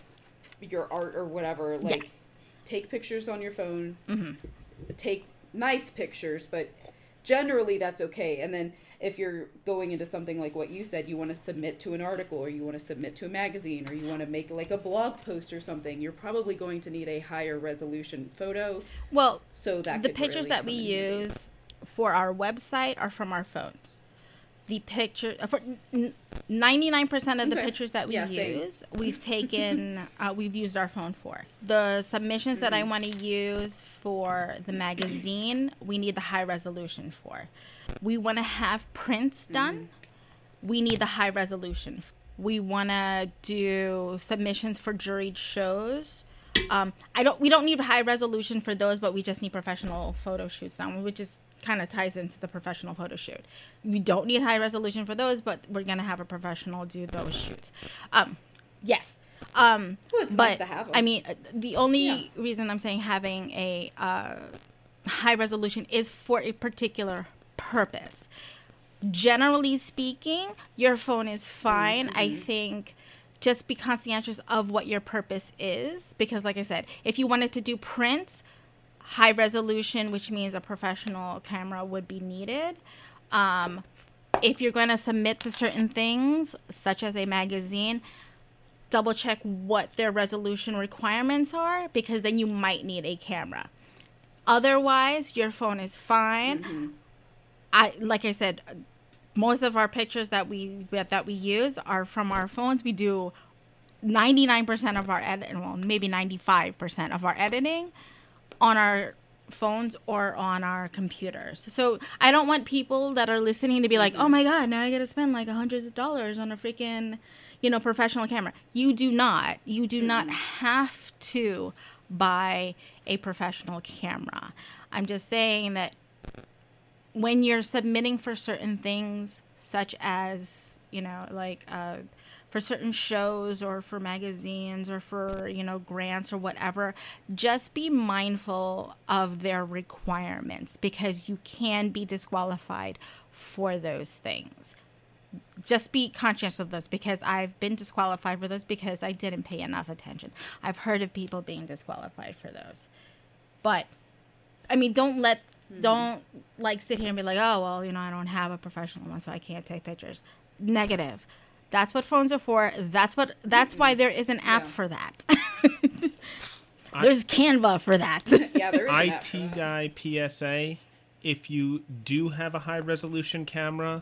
your art or whatever, like Yes. take pictures on your phone. Mm-hmm. Take nice pictures, but generally that's okay. And then if you're going into something like what you said, you want to submit to an article or you want to submit to a magazine or you want to make like a blog post or something, you're probably going to need a higher resolution photo. Well, So that the could pictures really that we come in handy. use for our website are from our phones. The picture for ninety-nine percent of the Okay. pictures that we Yeah, same. use, we've taken, uh, we've used our phone for. The submissions that I Mm-hmm. want to use for the magazine, we need the high resolution for. We want to have prints done. Mm-hmm. We need the high resolution. We want to do submissions for juried shows. Um, I don't. We don't need high resolution for those, but we just need professional photo shoots done, which is kind of ties into the professional photo shoot. We don't need high resolution for those, but we're gonna have a professional do those shoots. Um, yes. Um, Well, it's but nice to have 'em. I mean, uh, the only Yeah. reason I'm saying having a uh, high resolution is for a particular purpose. Generally speaking, your phone is fine. Mm-hmm. I think just be conscientious of what your purpose is, because like I said, if you wanted to do prints, high resolution, which means a professional camera would be needed. Um, if you're going to submit to certain things, such as a magazine, double check what their resolution requirements are, because then you might need a camera. Otherwise, your phone is fine. Mm-hmm. I like I said, most of our pictures that we that we use are from our phones. We do ninety-nine percent of our edit, well, maybe ninety-five percent of our editing on our phones or on our computers. So I don't want people that are listening to be like, oh my God, now I got to spend like hundreds of dollars on a freaking, you know, professional camera. You do not. You do not have to buy a professional camera. I'm just saying that when you're submitting for certain things, such as, you know, like uh, for certain shows or for magazines or for, you know, grants or whatever, just be mindful of their requirements because you can be disqualified for those things. Just be conscious of this because I've been disqualified for this because I didn't pay enough attention. I've heard of people being disqualified for those. But, I mean, don't let, mm-hmm. don't, like, sit here and be like, oh, well, you know, I don't have a professional one, so I can't take pictures. Negative. That's what phones are for. That's what, that's mm-hmm. why there is an app yeah. for that. There's I, Canva for that. Yeah, there is an I app T Guy P S A, if you do have a high-resolution camera,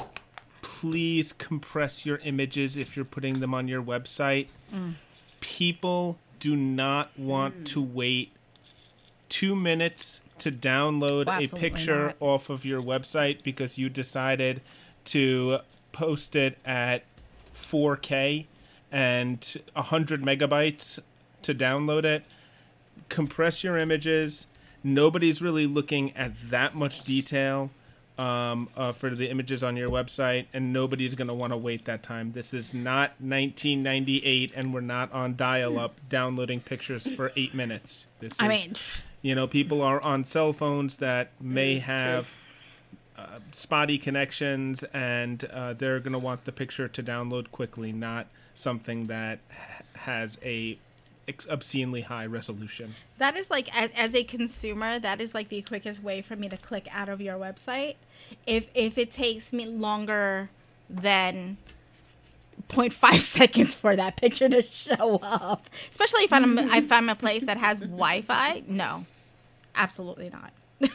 please compress your images if you're putting them on your website. Mm. People do not want mm. to wait two minutes to download well, a picture not. off of your website because you decided to post it at four K and one hundred megabytes to download it. Compress your images. Nobody's really looking at that much detail um, uh, for the images on your website, and nobody's going to want to wait that time. This is not nineteen ninety-eight, and we're not on dial-up downloading pictures for eight minutes. This is, I mean, you know, people are on cell phones that may have uh, spotty connections, and uh, they're going to want the picture to download quickly, not something that has a obscenely high resolution. That is like, as, as a consumer, that is like the quickest way for me to click out of your website. If if it takes me longer than zero point five seconds for that picture to show up, especially if I'm if I'm a place that has Wi-Fi, no, absolutely not.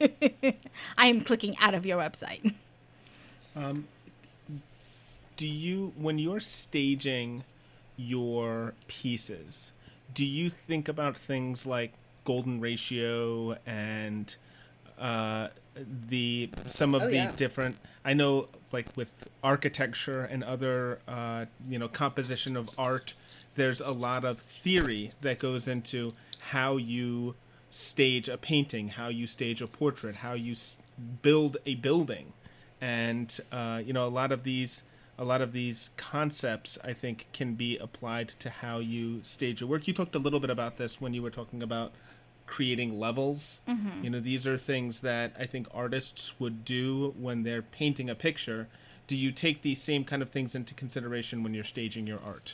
I am clicking out of your website. Um, do you, when you're staging your pieces, do you think about things like golden ratio and uh, the some of oh, the yeah. different? I know, like with architecture and other uh, you know composition of art, there's a lot of theory that goes into how you stage a painting, how you stage a portrait, how you s- build a building, and uh, you know a lot of these. A lot of these concepts, I think, can be applied to how you stage your work. You talked a little bit about this when you were talking about creating levels. Mm-hmm. You know, these are things that I think artists would do when they're painting a picture. Do you take these same kind of things into consideration when you're staging your art?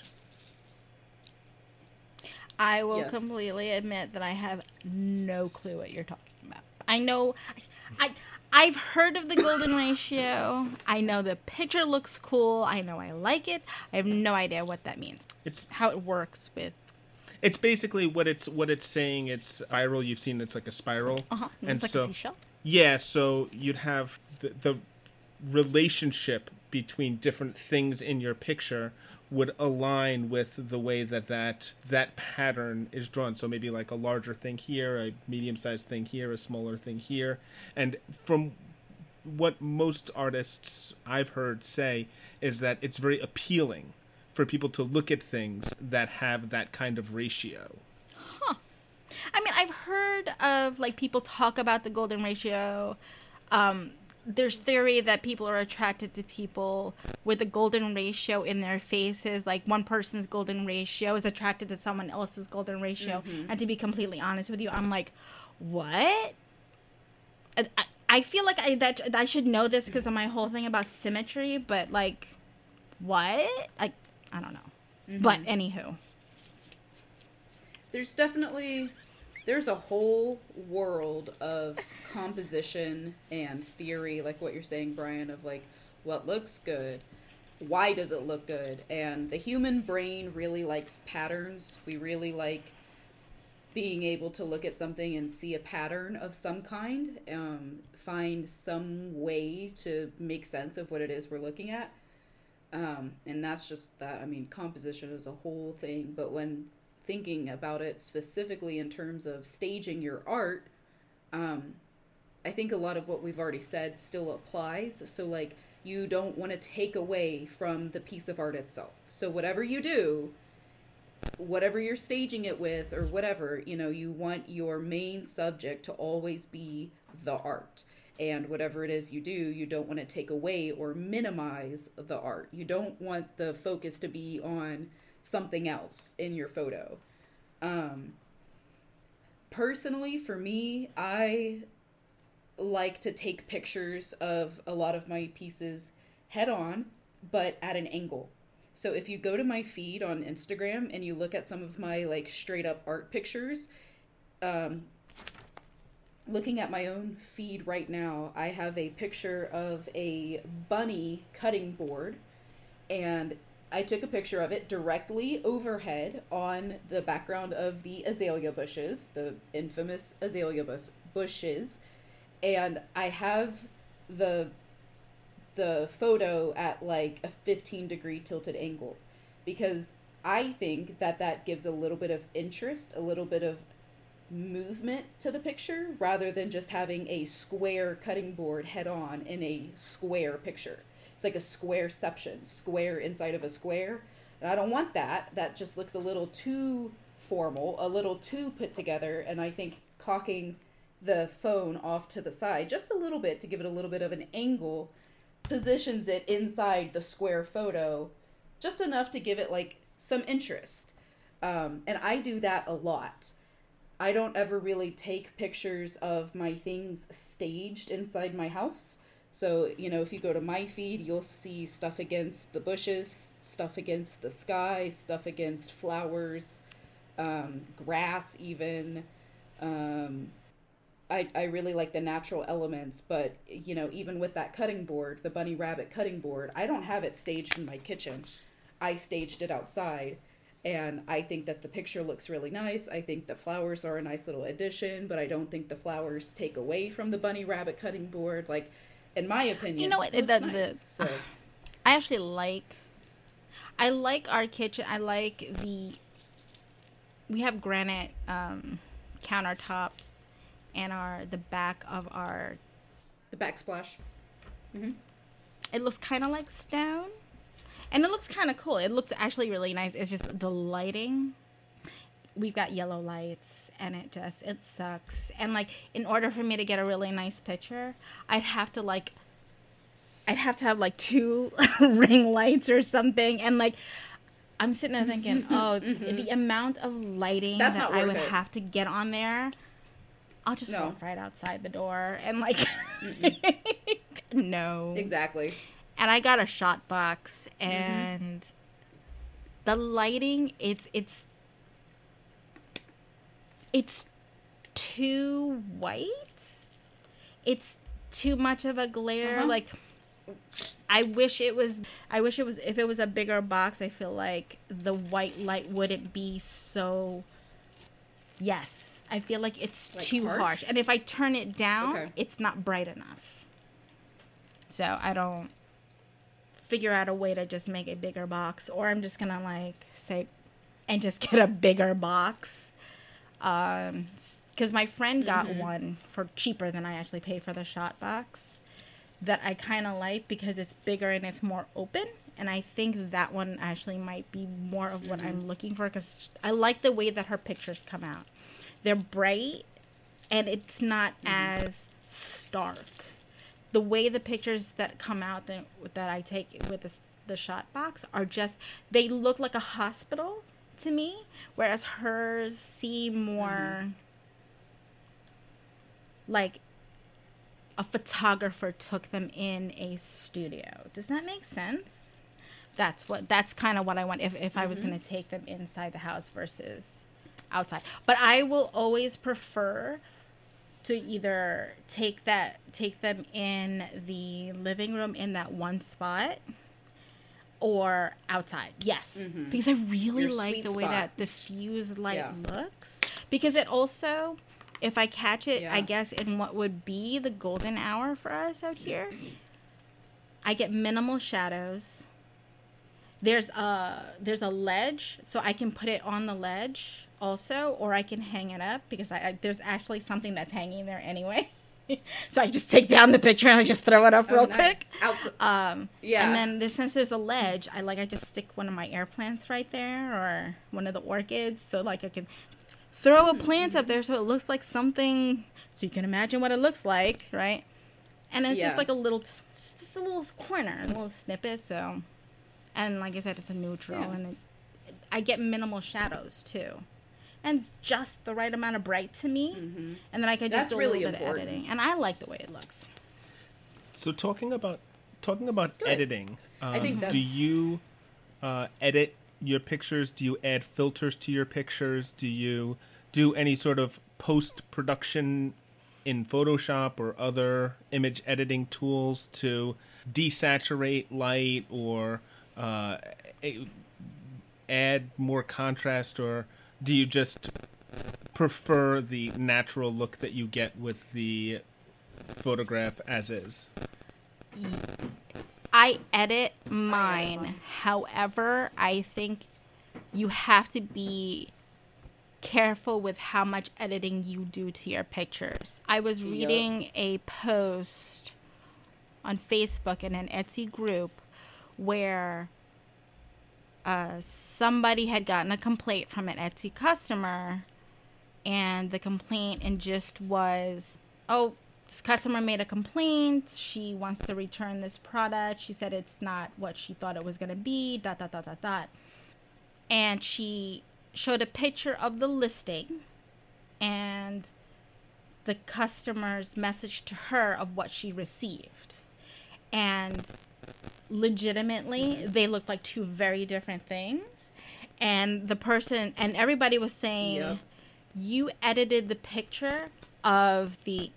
I will yes. completely admit that I have no clue what you're talking about. I know... I. I've heard of the golden ratio. I know the picture looks cool. I know I like it. I have no idea what that means. It's how it works with. It's basically what it's what it's saying. It's spiral. You've seen it's like a spiral. Uh-huh. And it's like so, a seashell. Yeah. So you'd have the, the relationship between different things in your picture would align with the way that, that that pattern is drawn. So maybe like a larger thing here, a medium-sized thing here, a smaller thing here. And from what most artists I've heard say is that it's very appealing for people to look at things that have that kind of ratio. Huh. I mean, I've heard of like people talk about the golden ratio. Um, There's theory that people are attracted to people with a golden ratio in their faces. Like one person's golden ratio is attracted to someone else's golden ratio. Mm-hmm. And to be completely honest with you, I'm like, what? I, I feel like I that I should know this because of my whole thing about symmetry. But like, what? Like, I don't know. Mm-hmm. But anywho, there's definitely. There's a whole world of composition and theory, like what you're saying, Brian, of like what looks good, why does it look good, and the human brain really likes patterns. We really like being able to look at something and see a pattern of some kind, um, find some way to make sense of what it is we're looking at, um, and that's just that. I mean, composition is a whole thing, but when thinking about it specifically in terms of staging your art, um, I think a lot of what we've already said still applies. So like, you don't want to take away from the piece of art itself. So whatever you do, whatever you're staging it with or whatever, you know, you want your main subject to always be the art. And whatever it is you do, you don't want to take away or minimize the art. You don't want the focus to be on something else in your photo. Um, personally, for me, I like to take pictures of a lot of my pieces head on, but at an angle. So if you go to my feed on Instagram and you look at some of my like straight up art pictures, um, looking at my own feed right now, I have a picture of a bunny cutting board, and I took a picture of it directly overhead on the background of the azalea bushes, the infamous azalea bus- bushes, and I have the the photo at like a fifteen degree tilted angle, because I think that that gives a little bit of interest, a little bit of movement to the picture, rather than just having a square cutting board head on in a square picture. It's like a squareception, square inside of a square. And I don't want that. That just looks a little too formal, a little too put together. And I think cocking the phone off to the side just a little bit to give it a little bit of an angle positions it inside the square photo just enough to give it like some interest. Um, and I do that a lot. I don't ever really take pictures of my things staged inside my house. So, you know, if you go to my feed, you'll see stuff against the bushes, stuff against the sky, stuff against flowers, um, grass even. Um, I, I really like the natural elements, but, you know, even with that cutting board, the bunny rabbit cutting board, I don't have it staged in my kitchen. I staged it outside. And I think that the picture looks really nice. I think the flowers are a nice little addition, but I don't think the flowers take away from the bunny rabbit cutting board. Like, in my opinion, You know what? it The, looks the, nice. So, I actually like, I like our kitchen. I like the, we have granite um, countertops, and our, the back of our, the backsplash. Mm-hmm. it looks kind of like stone. And it looks kind of cool. It looks actually really nice. It's just the lighting. We've got yellow lights, and it just, it sucks. And, like, in order for me to get a really nice picture, I'd have to, like, I'd have to have, like, two ring lights or something. And, like, I'm sitting there thinking, oh, Mhm. the amount of lighting That's that not I worth would it. have to get on there, I'll just No. walk right outside the door. And, like, no. Exactly. And I got a shot box, and mm-hmm. the lighting, it's it's it's too white. It's too much of a glare. Uh-huh. Like, I wish it was I wish it was if it was a bigger box, I feel like the white light wouldn't be so yes. I feel like it's Like too harsh? harsh? And if I turn it down, Okay. it's not bright enough. So I don't figure out a way to just make a bigger box, or I'm just gonna like say and just get a bigger box, um because my friend got Mhm. one for cheaper than I actually paid for the shot box, that I kind of like because it's bigger and it's more open, and I think that one actually might be more of what Mhm. I'm looking for, because I like the way that her pictures come out. They're bright, and it's not as stark. The way the pictures that come out that, that I take with the, the shot box are just, they look like a hospital to me, whereas hers seem more Mm-hmm. like a photographer took them in a studio. Does that make sense? That's what, that's kind of what I want if, if I was Mhm. going to take them inside the house versus outside. But I will always prefer to either take that take them in the living room in that one spot, or outside. Yes, Mhm. because I really Your like sweet the way spot. that the fused light Yeah. looks, because it also, if I catch it, I Yeah. guess in what would be the golden hour for us out here, I get minimal shadows. There's a there's a ledge, so I can put it on the ledge also, or I can hang it up, because I, I there's actually something that's hanging there anyway. So I just take down the picture and I just throw it up Oh, real nice. quick. Outs- Um, Yeah. And then there's, since there's a ledge, I like I just stick one of my air plants right there, or one of the orchids, so like I can throw a plant up there so it looks like something, so you can imagine what it looks like, right? And it's Yeah. just like a little, just a little corner, a little snippet. So, and like I said, it's a neutral, Yeah. and it, I get minimal shadows too, and it's just the right amount of bright to me. Mm-hmm. And then I can just That's do a really little bit important. of editing, and I like the way it looks. So talking about talking about Good. editing, um, I think do that's- you uh, edit your pictures? Do you add filters to your pictures? Do you do any sort of post production in Photoshop or other image editing tools to desaturate light or uh, a- add more contrast, or do you just prefer the natural look that you get with the photograph as is? I edit mine. mine. However, I think you have to be careful with how much editing you do to your pictures. I was Yep. reading a post on Facebook in an Etsy group where uh, somebody had gotten a complaint from an Etsy customer, and the complaint and gist was, oh, this customer made a complaint. She wants to return this product. She said it's not what she thought it was going to be, dot, dot, dot, dot, dot. And she showed a picture of the listing and the customer's message to her of what she received. And legitimately, they looked like two very different things. And the person, and everybody was saying, Yep. you edited the picture of the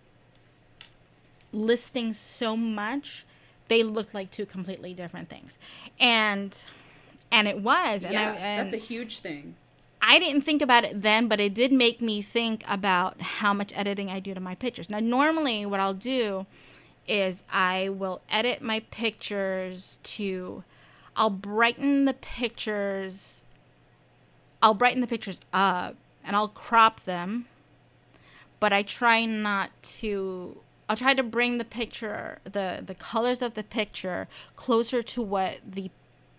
listing so much, they looked like two completely different things. And and it was. And yeah, I, and that's a huge thing. I didn't think about it then, but it did make me think about how much editing I do to my pictures. Now, normally what I'll do is I will edit my pictures to, I'll brighten the pictures, I'll brighten the pictures up and I'll crop them, but I try not to, I'll try to bring the picture, the, the colors of the picture closer to what the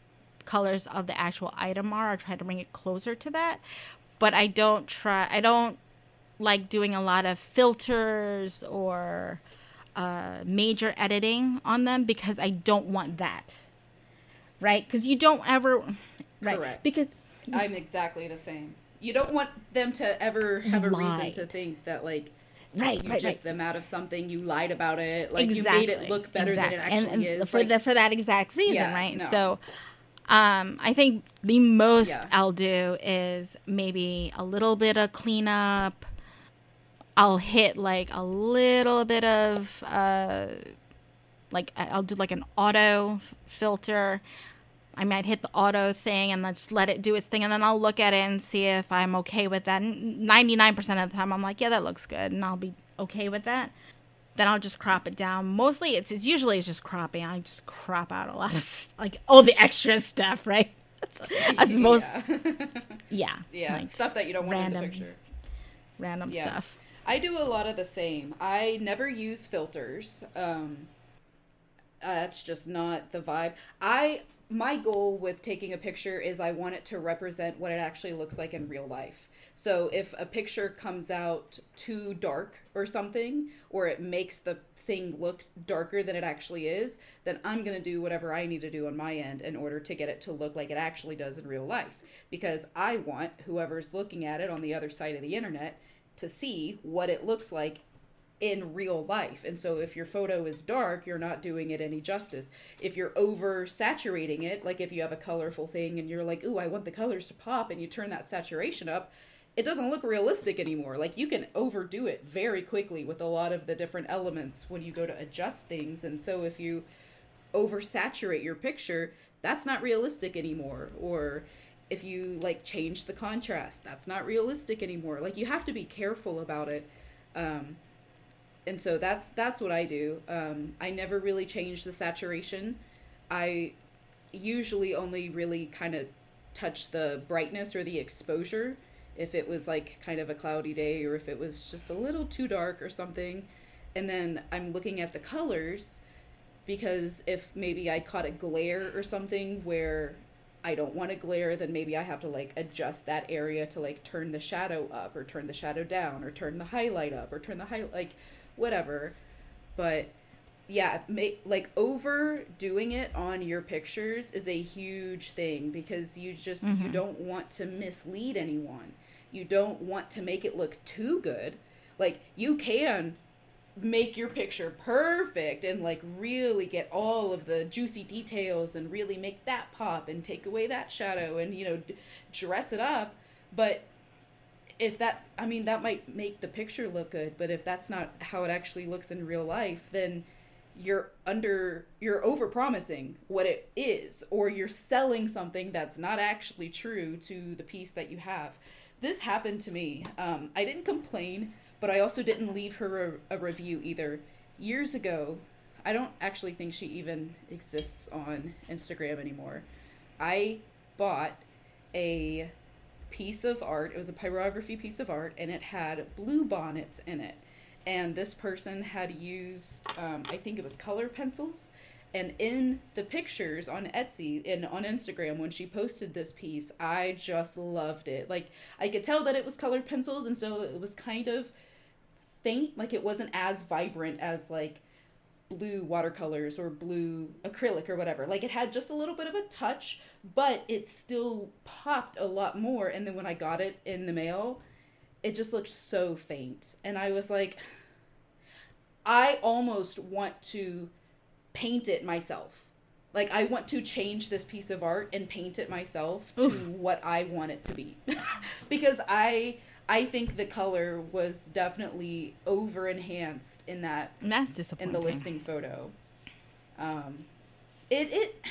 colors of the actual item are. I try to bring it closer to that, but I don't try, I don't like doing a lot of filters or uh, major editing on them because I don't want that, right? Because you don't ever, right? Correct. Because I'm exactly the same. You don't want them to ever have a reason lied. to think that, like, right, you right, gypped right. them out of something, you lied about it, like Exactly. you made it look better exactly. than it actually and, and is. For like, the, for that exact reason, Yeah, right? no. So, um, I think the most Yeah. I'll do is maybe a little bit of cleanup. I'll hit like a little bit of, uh, like I'll do like an auto f- filter. I might hit the auto thing and let's let it do its thing, and then I'll look at it and see if I'm okay with that. ninety-nine percent of the time, I'm like, yeah, that looks good, and I'll be okay with that. Then I'll just crop it down. Mostly, it's, it's usually it's just cropping. I just crop out a lot of st- like all the extra stuff, right? That's, that's most, yeah, yeah, yeah, like stuff that you don't want in random- the picture. random Yeah. stuff. I do a lot of the same. I never use filters. Um, uh, that's just not the vibe. I my goal with taking a picture is I want it to represent what it actually looks like in real life. So if a picture comes out too dark or something, or it makes the thing look darker than it actually is, then I'm going to do whatever I need to do on my end in order to get it to look like it actually does in real life. Because I want whoever's looking at it on the other side of the internet to see what it looks like in real life. And so if your photo is dark, you're not doing it any justice. If you're over saturating it, like if you have a colorful thing and you're like, ooh, I want the colors to pop, and you turn that saturation up, it doesn't look realistic anymore. Like, you can overdo it very quickly with a lot of the different elements when you go to adjust things. And so if you oversaturate your picture, that's not realistic anymore. Or if you like change the contrast, that's not realistic anymore. Like, you have to be careful about it. Um, and so that's that's what I do. Um, I never really change the saturation. I usually only really kind of touch the brightness or the exposure if it was like kind of a cloudy day, or if it was just a little too dark or something. And then I'm looking at the colors, because if maybe I caught a glare or something where I don't want a glare, then maybe I have to like adjust that area to like turn the shadow up or turn the shadow down or turn the highlight up or turn the highlight, like whatever. But yeah, make like overdoing it on your pictures is a huge thing because you just mm-hmm. you don't want to mislead anyone. You don't want to make it look too good. Like, you can make your picture perfect and like really get all of the juicy details and really make that pop and take away that shadow and, you know, d- dress it up. But if that, I mean, that might make the picture look good, but if that's not how it actually looks in real life, then you're under, you're over promising what it is, or you're selling something that's not actually true to the piece that you have. This happened to me. Um, I didn't complain, but I also didn't leave her a, a review either. Years ago, I don't actually think she even exists on Instagram anymore. I bought a piece of art. It was a pyrography piece of art, and it had blue bonnets in it. And this person had used, um, I think it was color pencils. And in the pictures on Etsy and on Instagram, when she posted this piece, I just loved it. Like, I could tell that it was colored pencils, and so it was kind of faint. Like, it wasn't as vibrant as, like, blue watercolors or blue acrylic or whatever. Like, it had just a little bit of a touch, but it still popped a lot more. And then when I got it in the mail, it just looked so faint. And I was like, I almost want to paint it myself. Like, I want to change this piece of art and paint it myself to Oof. what I want it to be. Because I I think the color was definitely over enhanced in that and that's disappointing. In the listing photo. Um it it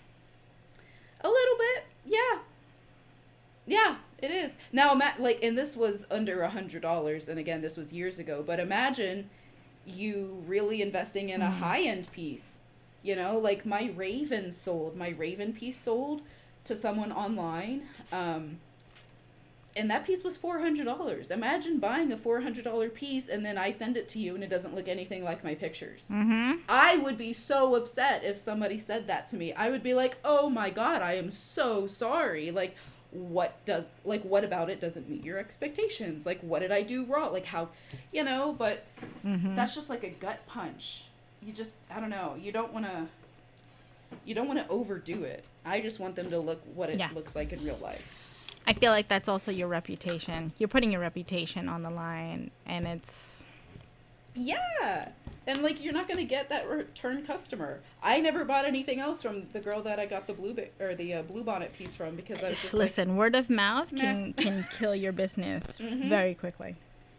a little bit, yeah. Yeah, it is. Now, like, and this was under a hundred dollars, and again, this was years ago, but imagine you really investing in a mm. high-end piece, you know, like my Raven sold, my Raven piece sold to someone online, um, and that piece was four hundred dollars. Imagine buying a four hundred dollars piece, and then I send it to you, and it doesn't look anything like my pictures. Mm-hmm. I would be so upset if somebody said that to me. I would be like, oh my God, I am so sorry. Like, what does, like, what about it doesn't meet your expectations? Like, what did I do wrong? Like, how, you know, but mm-hmm. that's just like a gut punch. You just, I don't know. You don't want to, you don't want to overdo it. I just want them to look what it yeah. looks like in real life. I feel like that's also your reputation. You're putting your reputation on the line, and it's... Yeah. And, like, you're not going to get that return customer. I never bought anything else from the girl that I got the blue bi- or the uh, blue bonnet piece from because I was just Listen, like, word of mouth can, can kill your business mm-hmm. very quickly.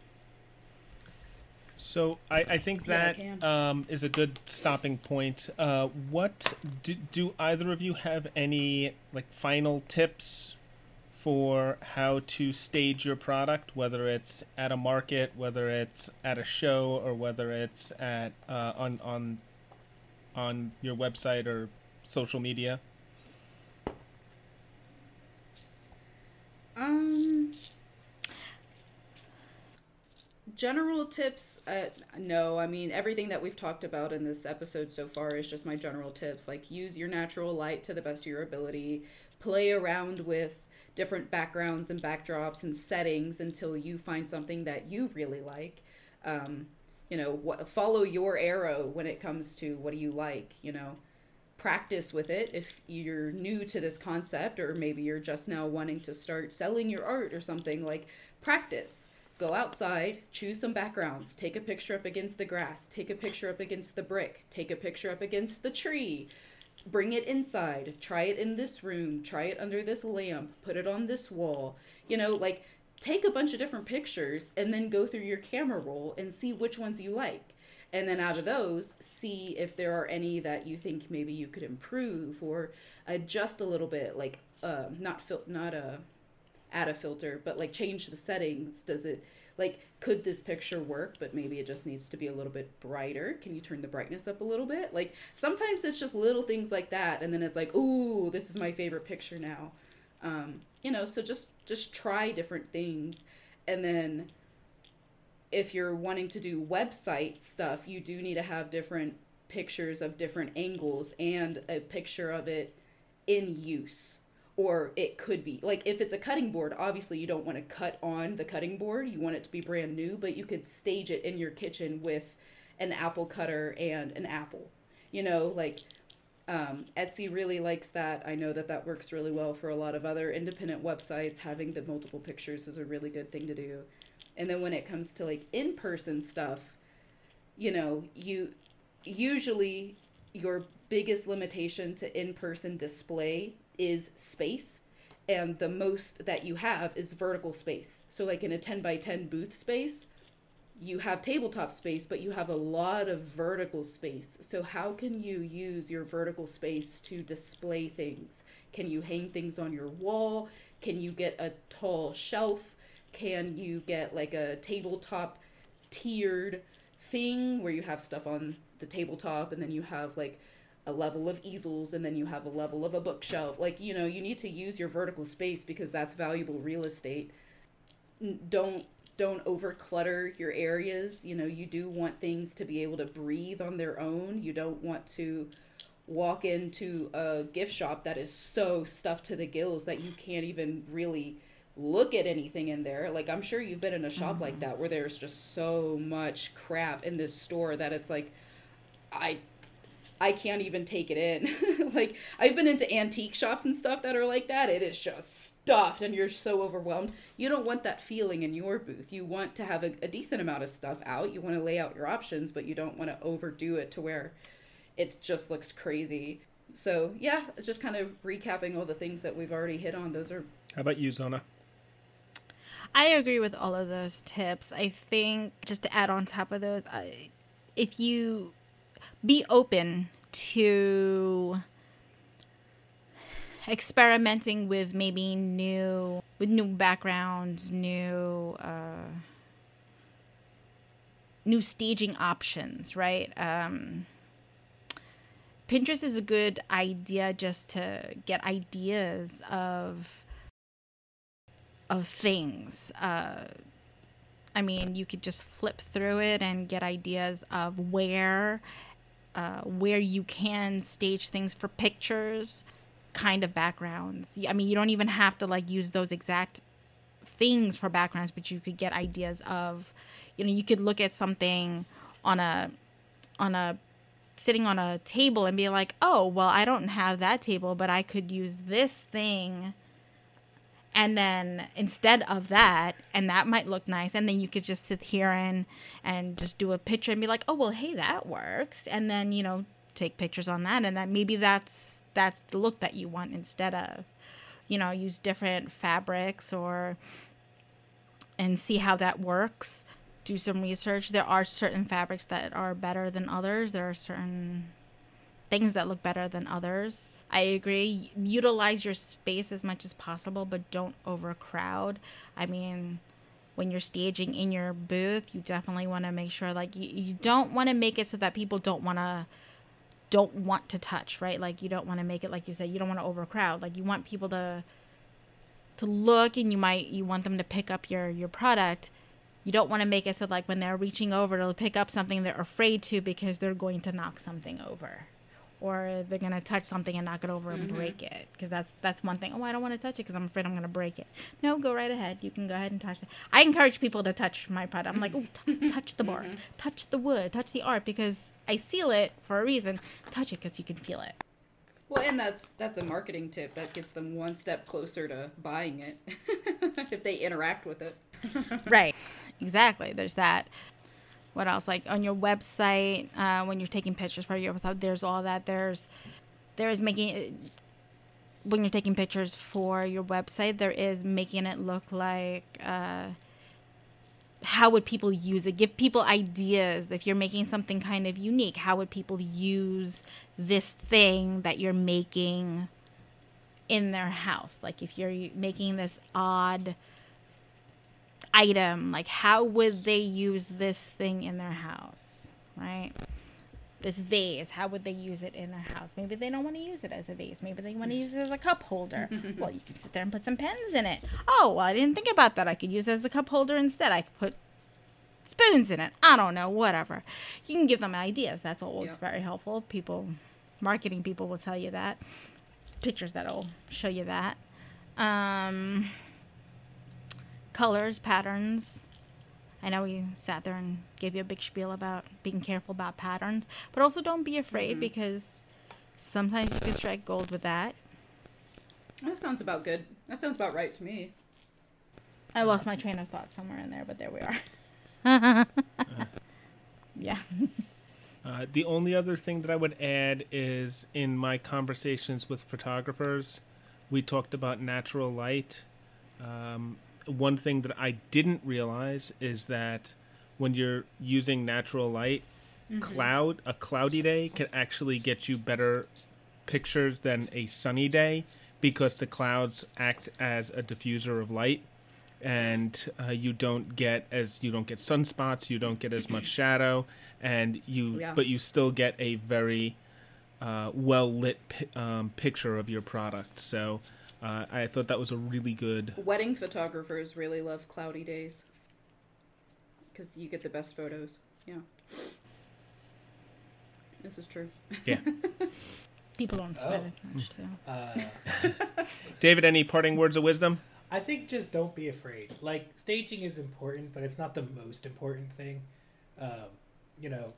So I, I think that yeah, um, is a good stopping point. Uh, what do, do either of you have any, like, final tips for how to stage your product, whether it's at a market, whether it's at a show, or whether it's at uh, on on on your website or social media? Um, general tips, uh, no. I mean, everything that we've talked about in this episode so far is just my general tips. Like, use your natural light to the best of your ability. Play around with different backgrounds and backdrops and settings until you find something that you really like. Um, you know, what, follow your arrow when it comes to what do you like, you know. Practice with it if you're new to this concept, or maybe you're just now wanting to start selling your art or something. Like, practice. Go outside, choose some backgrounds, take a picture up against the grass, take a picture up against the brick, take a picture up against the tree. Bring it inside, try it in this room, try it under this lamp, put it on this wall. You know, like, take a bunch of different pictures and then go through your camera roll and see which ones you like. And then out of those, see if there are any that you think maybe you could improve or adjust a little bit, like, uh, not fil- not a, add a filter, but, like, change the settings. Does it, like, could this picture work, but maybe it just needs to be a little bit brighter? Can you turn the brightness up a little bit? Like, sometimes it's just little things like that, and then it's like, ooh, this is my favorite picture now. Um, you know, so just, just try different things. And then if you're wanting to do website stuff, you do need to have different pictures of different angles and a picture of it in use. Or it could be, like, if it's a cutting board, obviously you don't want to cut on the cutting board. You want it to be brand new, but you could stage it in your kitchen with an apple cutter and an apple. You know, like um, Etsy really likes that. I know that that works really well for a lot of other independent websites. Having the multiple pictures is a really good thing to do. And then when it comes to like in-person stuff, you know, you usually your biggest limitation to in-person display is space. And the most that you have is vertical space. So like in a ten by ten booth space, you have tabletop space, but you have a lot of vertical space. So how can you use your vertical space to display things? Can you hang things on your wall? Can you get a tall shelf? Can you get like a tabletop tiered thing where you have stuff on the tabletop and then you have like a level of easels and then you have a level of a bookshelf? Like, you know, you need to use your vertical space because that's valuable real estate. Don't don't overclutter your areas. You know, you do want things to be able to breathe on their own. You don't want to walk into a gift shop that is so stuffed to the gills that you can't even really look at anything in there. Like, I'm sure you've been in a shop mm-hmm. like that where there's just so much crap in this store that it's like, I I can't even take it in. Like, I've been into antique shops and stuff that are like that. It is just stuffed and you're so overwhelmed. You don't want that feeling in your booth. You want to have a, a decent amount of stuff out. You want to lay out your options, but you don't want to overdo it to where it just looks crazy. So, yeah, it's just kind of recapping all the things that we've already hit on. Those are... How about you, Zona? I agree with all of those tips. I think, just to add on top of those, I, if you... be open to experimenting with maybe new with new backgrounds, new uh, new staging options, right? Um, Pinterest is a good idea just to get ideas of of things. Uh, I mean, you could just flip through it and get ideas of where uh, where you can stage things for pictures, kind of backgrounds. I mean, you don't even have to like use those exact things for backgrounds, but you could get ideas of, you know, you could look at something on a on a sitting on a table and be like, oh, well, I don't have that table, but I could use this thing. And then instead of that, and that might look nice, and then you could just sit here and and just do a picture and be like, oh, well, hey, that works. And then, you know, take pictures on that. And that maybe that's that's the look that you want instead of, you know, use different fabrics or and see how that works. Do some research. There are certain fabrics that are better than others. There are certain things that look better than others. I agree. Utilize your space as much as possible, but don't overcrowd. I mean, when you're staging in your booth, you definitely want to make sure, like, you, you don't want to make it so that people don't want to don't want to touch, right? Like, you don't want to make it, like you said, you don't want to overcrowd. Like, you want people to to look, and you might you want them to pick up your your product. You don't want to make it so, like, when they're reaching over to pick up something, they're afraid to because they're going to knock something over. Or they're going to touch something and knock it over and mm-hmm. break it. Because that's that's one thing. Oh, I don't want to touch it because I'm afraid I'm going to break it. No, go right ahead. You can go ahead and touch it. I encourage people to touch my product. I'm like, oh, t- touch the bark. Mm-hmm. Touch the wood. Touch the art. Because I seal it for a reason. Touch it because you can feel it. Well, and that's that's a marketing tip. That gets them one step closer to buying it. If they interact with it. Right. Exactly. There's that. What else? Like on your website, uh, when you're taking pictures for your website, there's all that. There's, there's making, when you're taking pictures for your website, there is making it look like, uh, how would people use it? Give people ideas. If you're making something kind of unique, how would people use this thing that you're making in their house? Like if you're making this odd item, like how would they use this thing in their house, right? This vase, how would they use it in their house? Maybe they don't want to use it as a vase. Maybe they want to use it as a cup holder. Well, you can sit there and put some pens in it. Oh, well, I didn't think about that. I could use it as a cup holder instead. I could put spoons in it. I don't know, whatever. You can give them ideas. That's always yep. very helpful. People, marketing people will tell you that. Pictures that'll show you that. Um... Colors, patterns. I know we sat there and gave you a big spiel about being careful about patterns, but also don't be afraid Mhm. because sometimes you can strike gold with that. That sounds about good. That sounds about right to me. I lost my train of thought somewhere in there, but there we are. Yeah. Uh, the only other thing that I would add is in my conversations with photographers, we talked about natural light. Um, one thing that I didn't realize is that when you're using natural light, Mm-hmm. cloud a cloudy day can actually get you better pictures than a sunny day because the clouds act as a diffuser of light, and uh, you don't get as you don't get sunspots, you don't get as much shadow, and you Yeah. but you still get a very uh, well lit pi- um, picture of your product. So uh, I thought that was a really good. Wedding photographers really love cloudy days because you get the best photos. Yeah. This is true. Yeah. People don't sweat Oh. as much, too. Uh, David, any parting words of wisdom? I think just don't be afraid. Like, staging is important, but it's not the most important thing. Um, you know,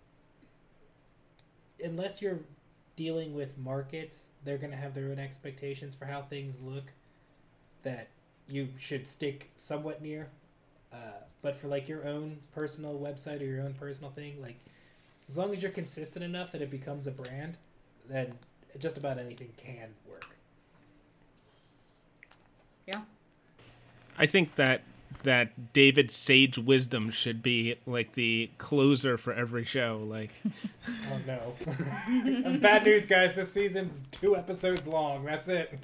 unless you're dealing with markets, they're going to have their own expectations for how things look that you should stick somewhat near. Uh, but for, like, your own personal website or your own personal thing, like, as long as you're consistent enough that it becomes a brand, then just about anything can work. Yeah. I think that that David's sage wisdom should be like the closer for every show. Like, Oh no. Bad news, guys. This season's two episodes long. That's it.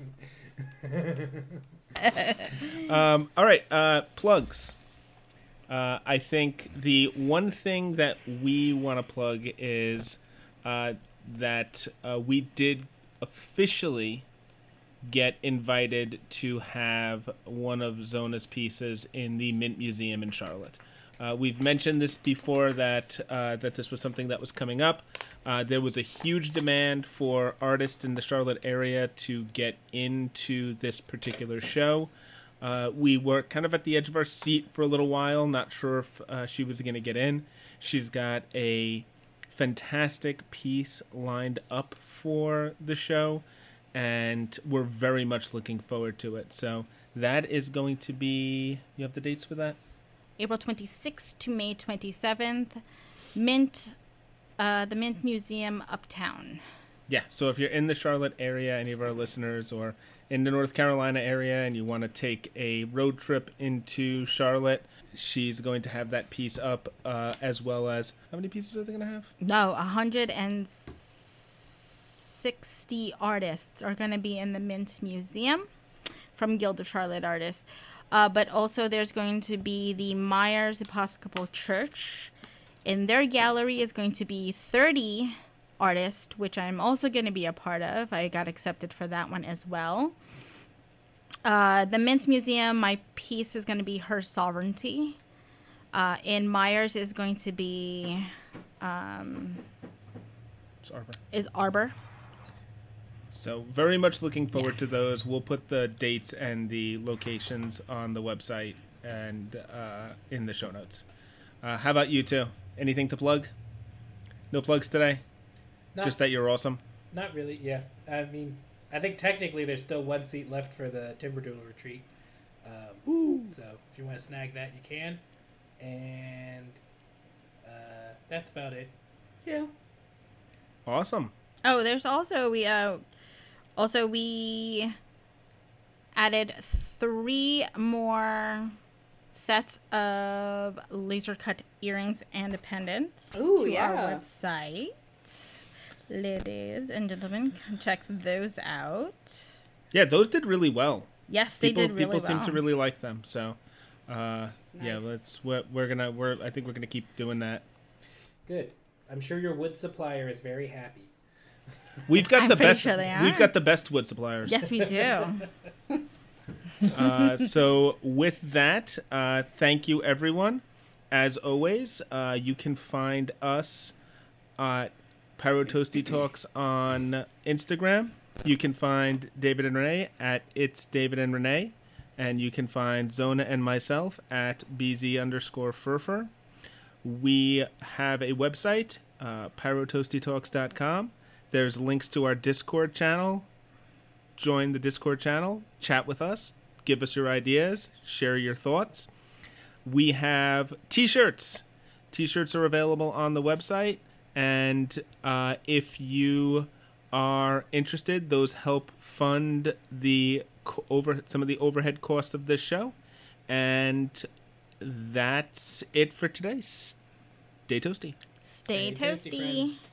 um, all right, uh, plugs. Uh, I think the one thing that we want to plug is uh, that uh, we did officially get invited to have one of Zona's pieces in the Mint Museum in Charlotte. Uh, we've mentioned this before that uh, that this was something that was coming up. Uh, there was a huge demand for artists in the Charlotte area to get into this particular show. Uh, we were kind of at the edge of our seat for a little while, not sure if uh, she was going to get in. She's got a fantastic piece lined up for the show, and we're very much looking forward to it. So that is going to be... You have the dates for that? April twenty-sixth to May twenty-seventh. Mint, uh, the Mint Museum Uptown. Yeah, so if you're in the Charlotte area, any of our listeners, or in the North Carolina area, and you want to take a road trip into Charlotte, she's going to have that piece up, uh, as well as... How many pieces are they going to have? No, one hundred sixty artists are going to be in the Mint Museum from Guild of Charlotte Artists. Uh, but also there's going to be the Myers Episcopal Church. In their gallery is going to be thirty artists, which I'm also going to be a part of. I got accepted for that one as well. Uh, the Mint Museum, my piece is going to be Her Sovereignty. Uh, in Myers is going to be... Um, It's Arbor. is Arbor. So very much looking forward to those. We'll put the dates and the locations on the website and uh, in the show notes. Uh, how about you two? Anything to plug? No plugs today? Not, Just that you're awesome? not really, yeah. I mean, I think technically there's still one seat left for the Timberdoodle retreat. Um, so if you want to snag that, you can. And uh, that's about it. Yeah. Awesome. Oh, there's also we uh also we added three more sets of laser cut earrings and pendants Ooh, to yeah. our website. Ladies and gentlemen, can check those out. Yeah, those did really well. Yes, they people did really people well. seem to really like them. So, uh, yeah, Nice. let's we're, we're gonna we're I think we're gonna keep doing that. Good. I'm sure your wood supplier is very happy. We've got I'm the pretty best. sure they We've are. got the best wood suppliers. Yes, we do. Uh, so with that, uh, thank you everyone. As always, uh, you can find us at Pyro Toasty Talks on Instagram. You can find David and Renee at It's David and Renee. And you can find Zona and myself at bz underscore furfur. We have a website, uh, pyrotoastytalks dot com. There's links to our Discord channel. Join the Discord channel, chat with us, give us your ideas, share your thoughts. We have t-shirts. T-shirts are available on the website, and uh, if you are interested, those help fund the co- over some of the overhead costs of this show. And that's it for today. Stay toasty. Stay Stay toasty, toasty. friends.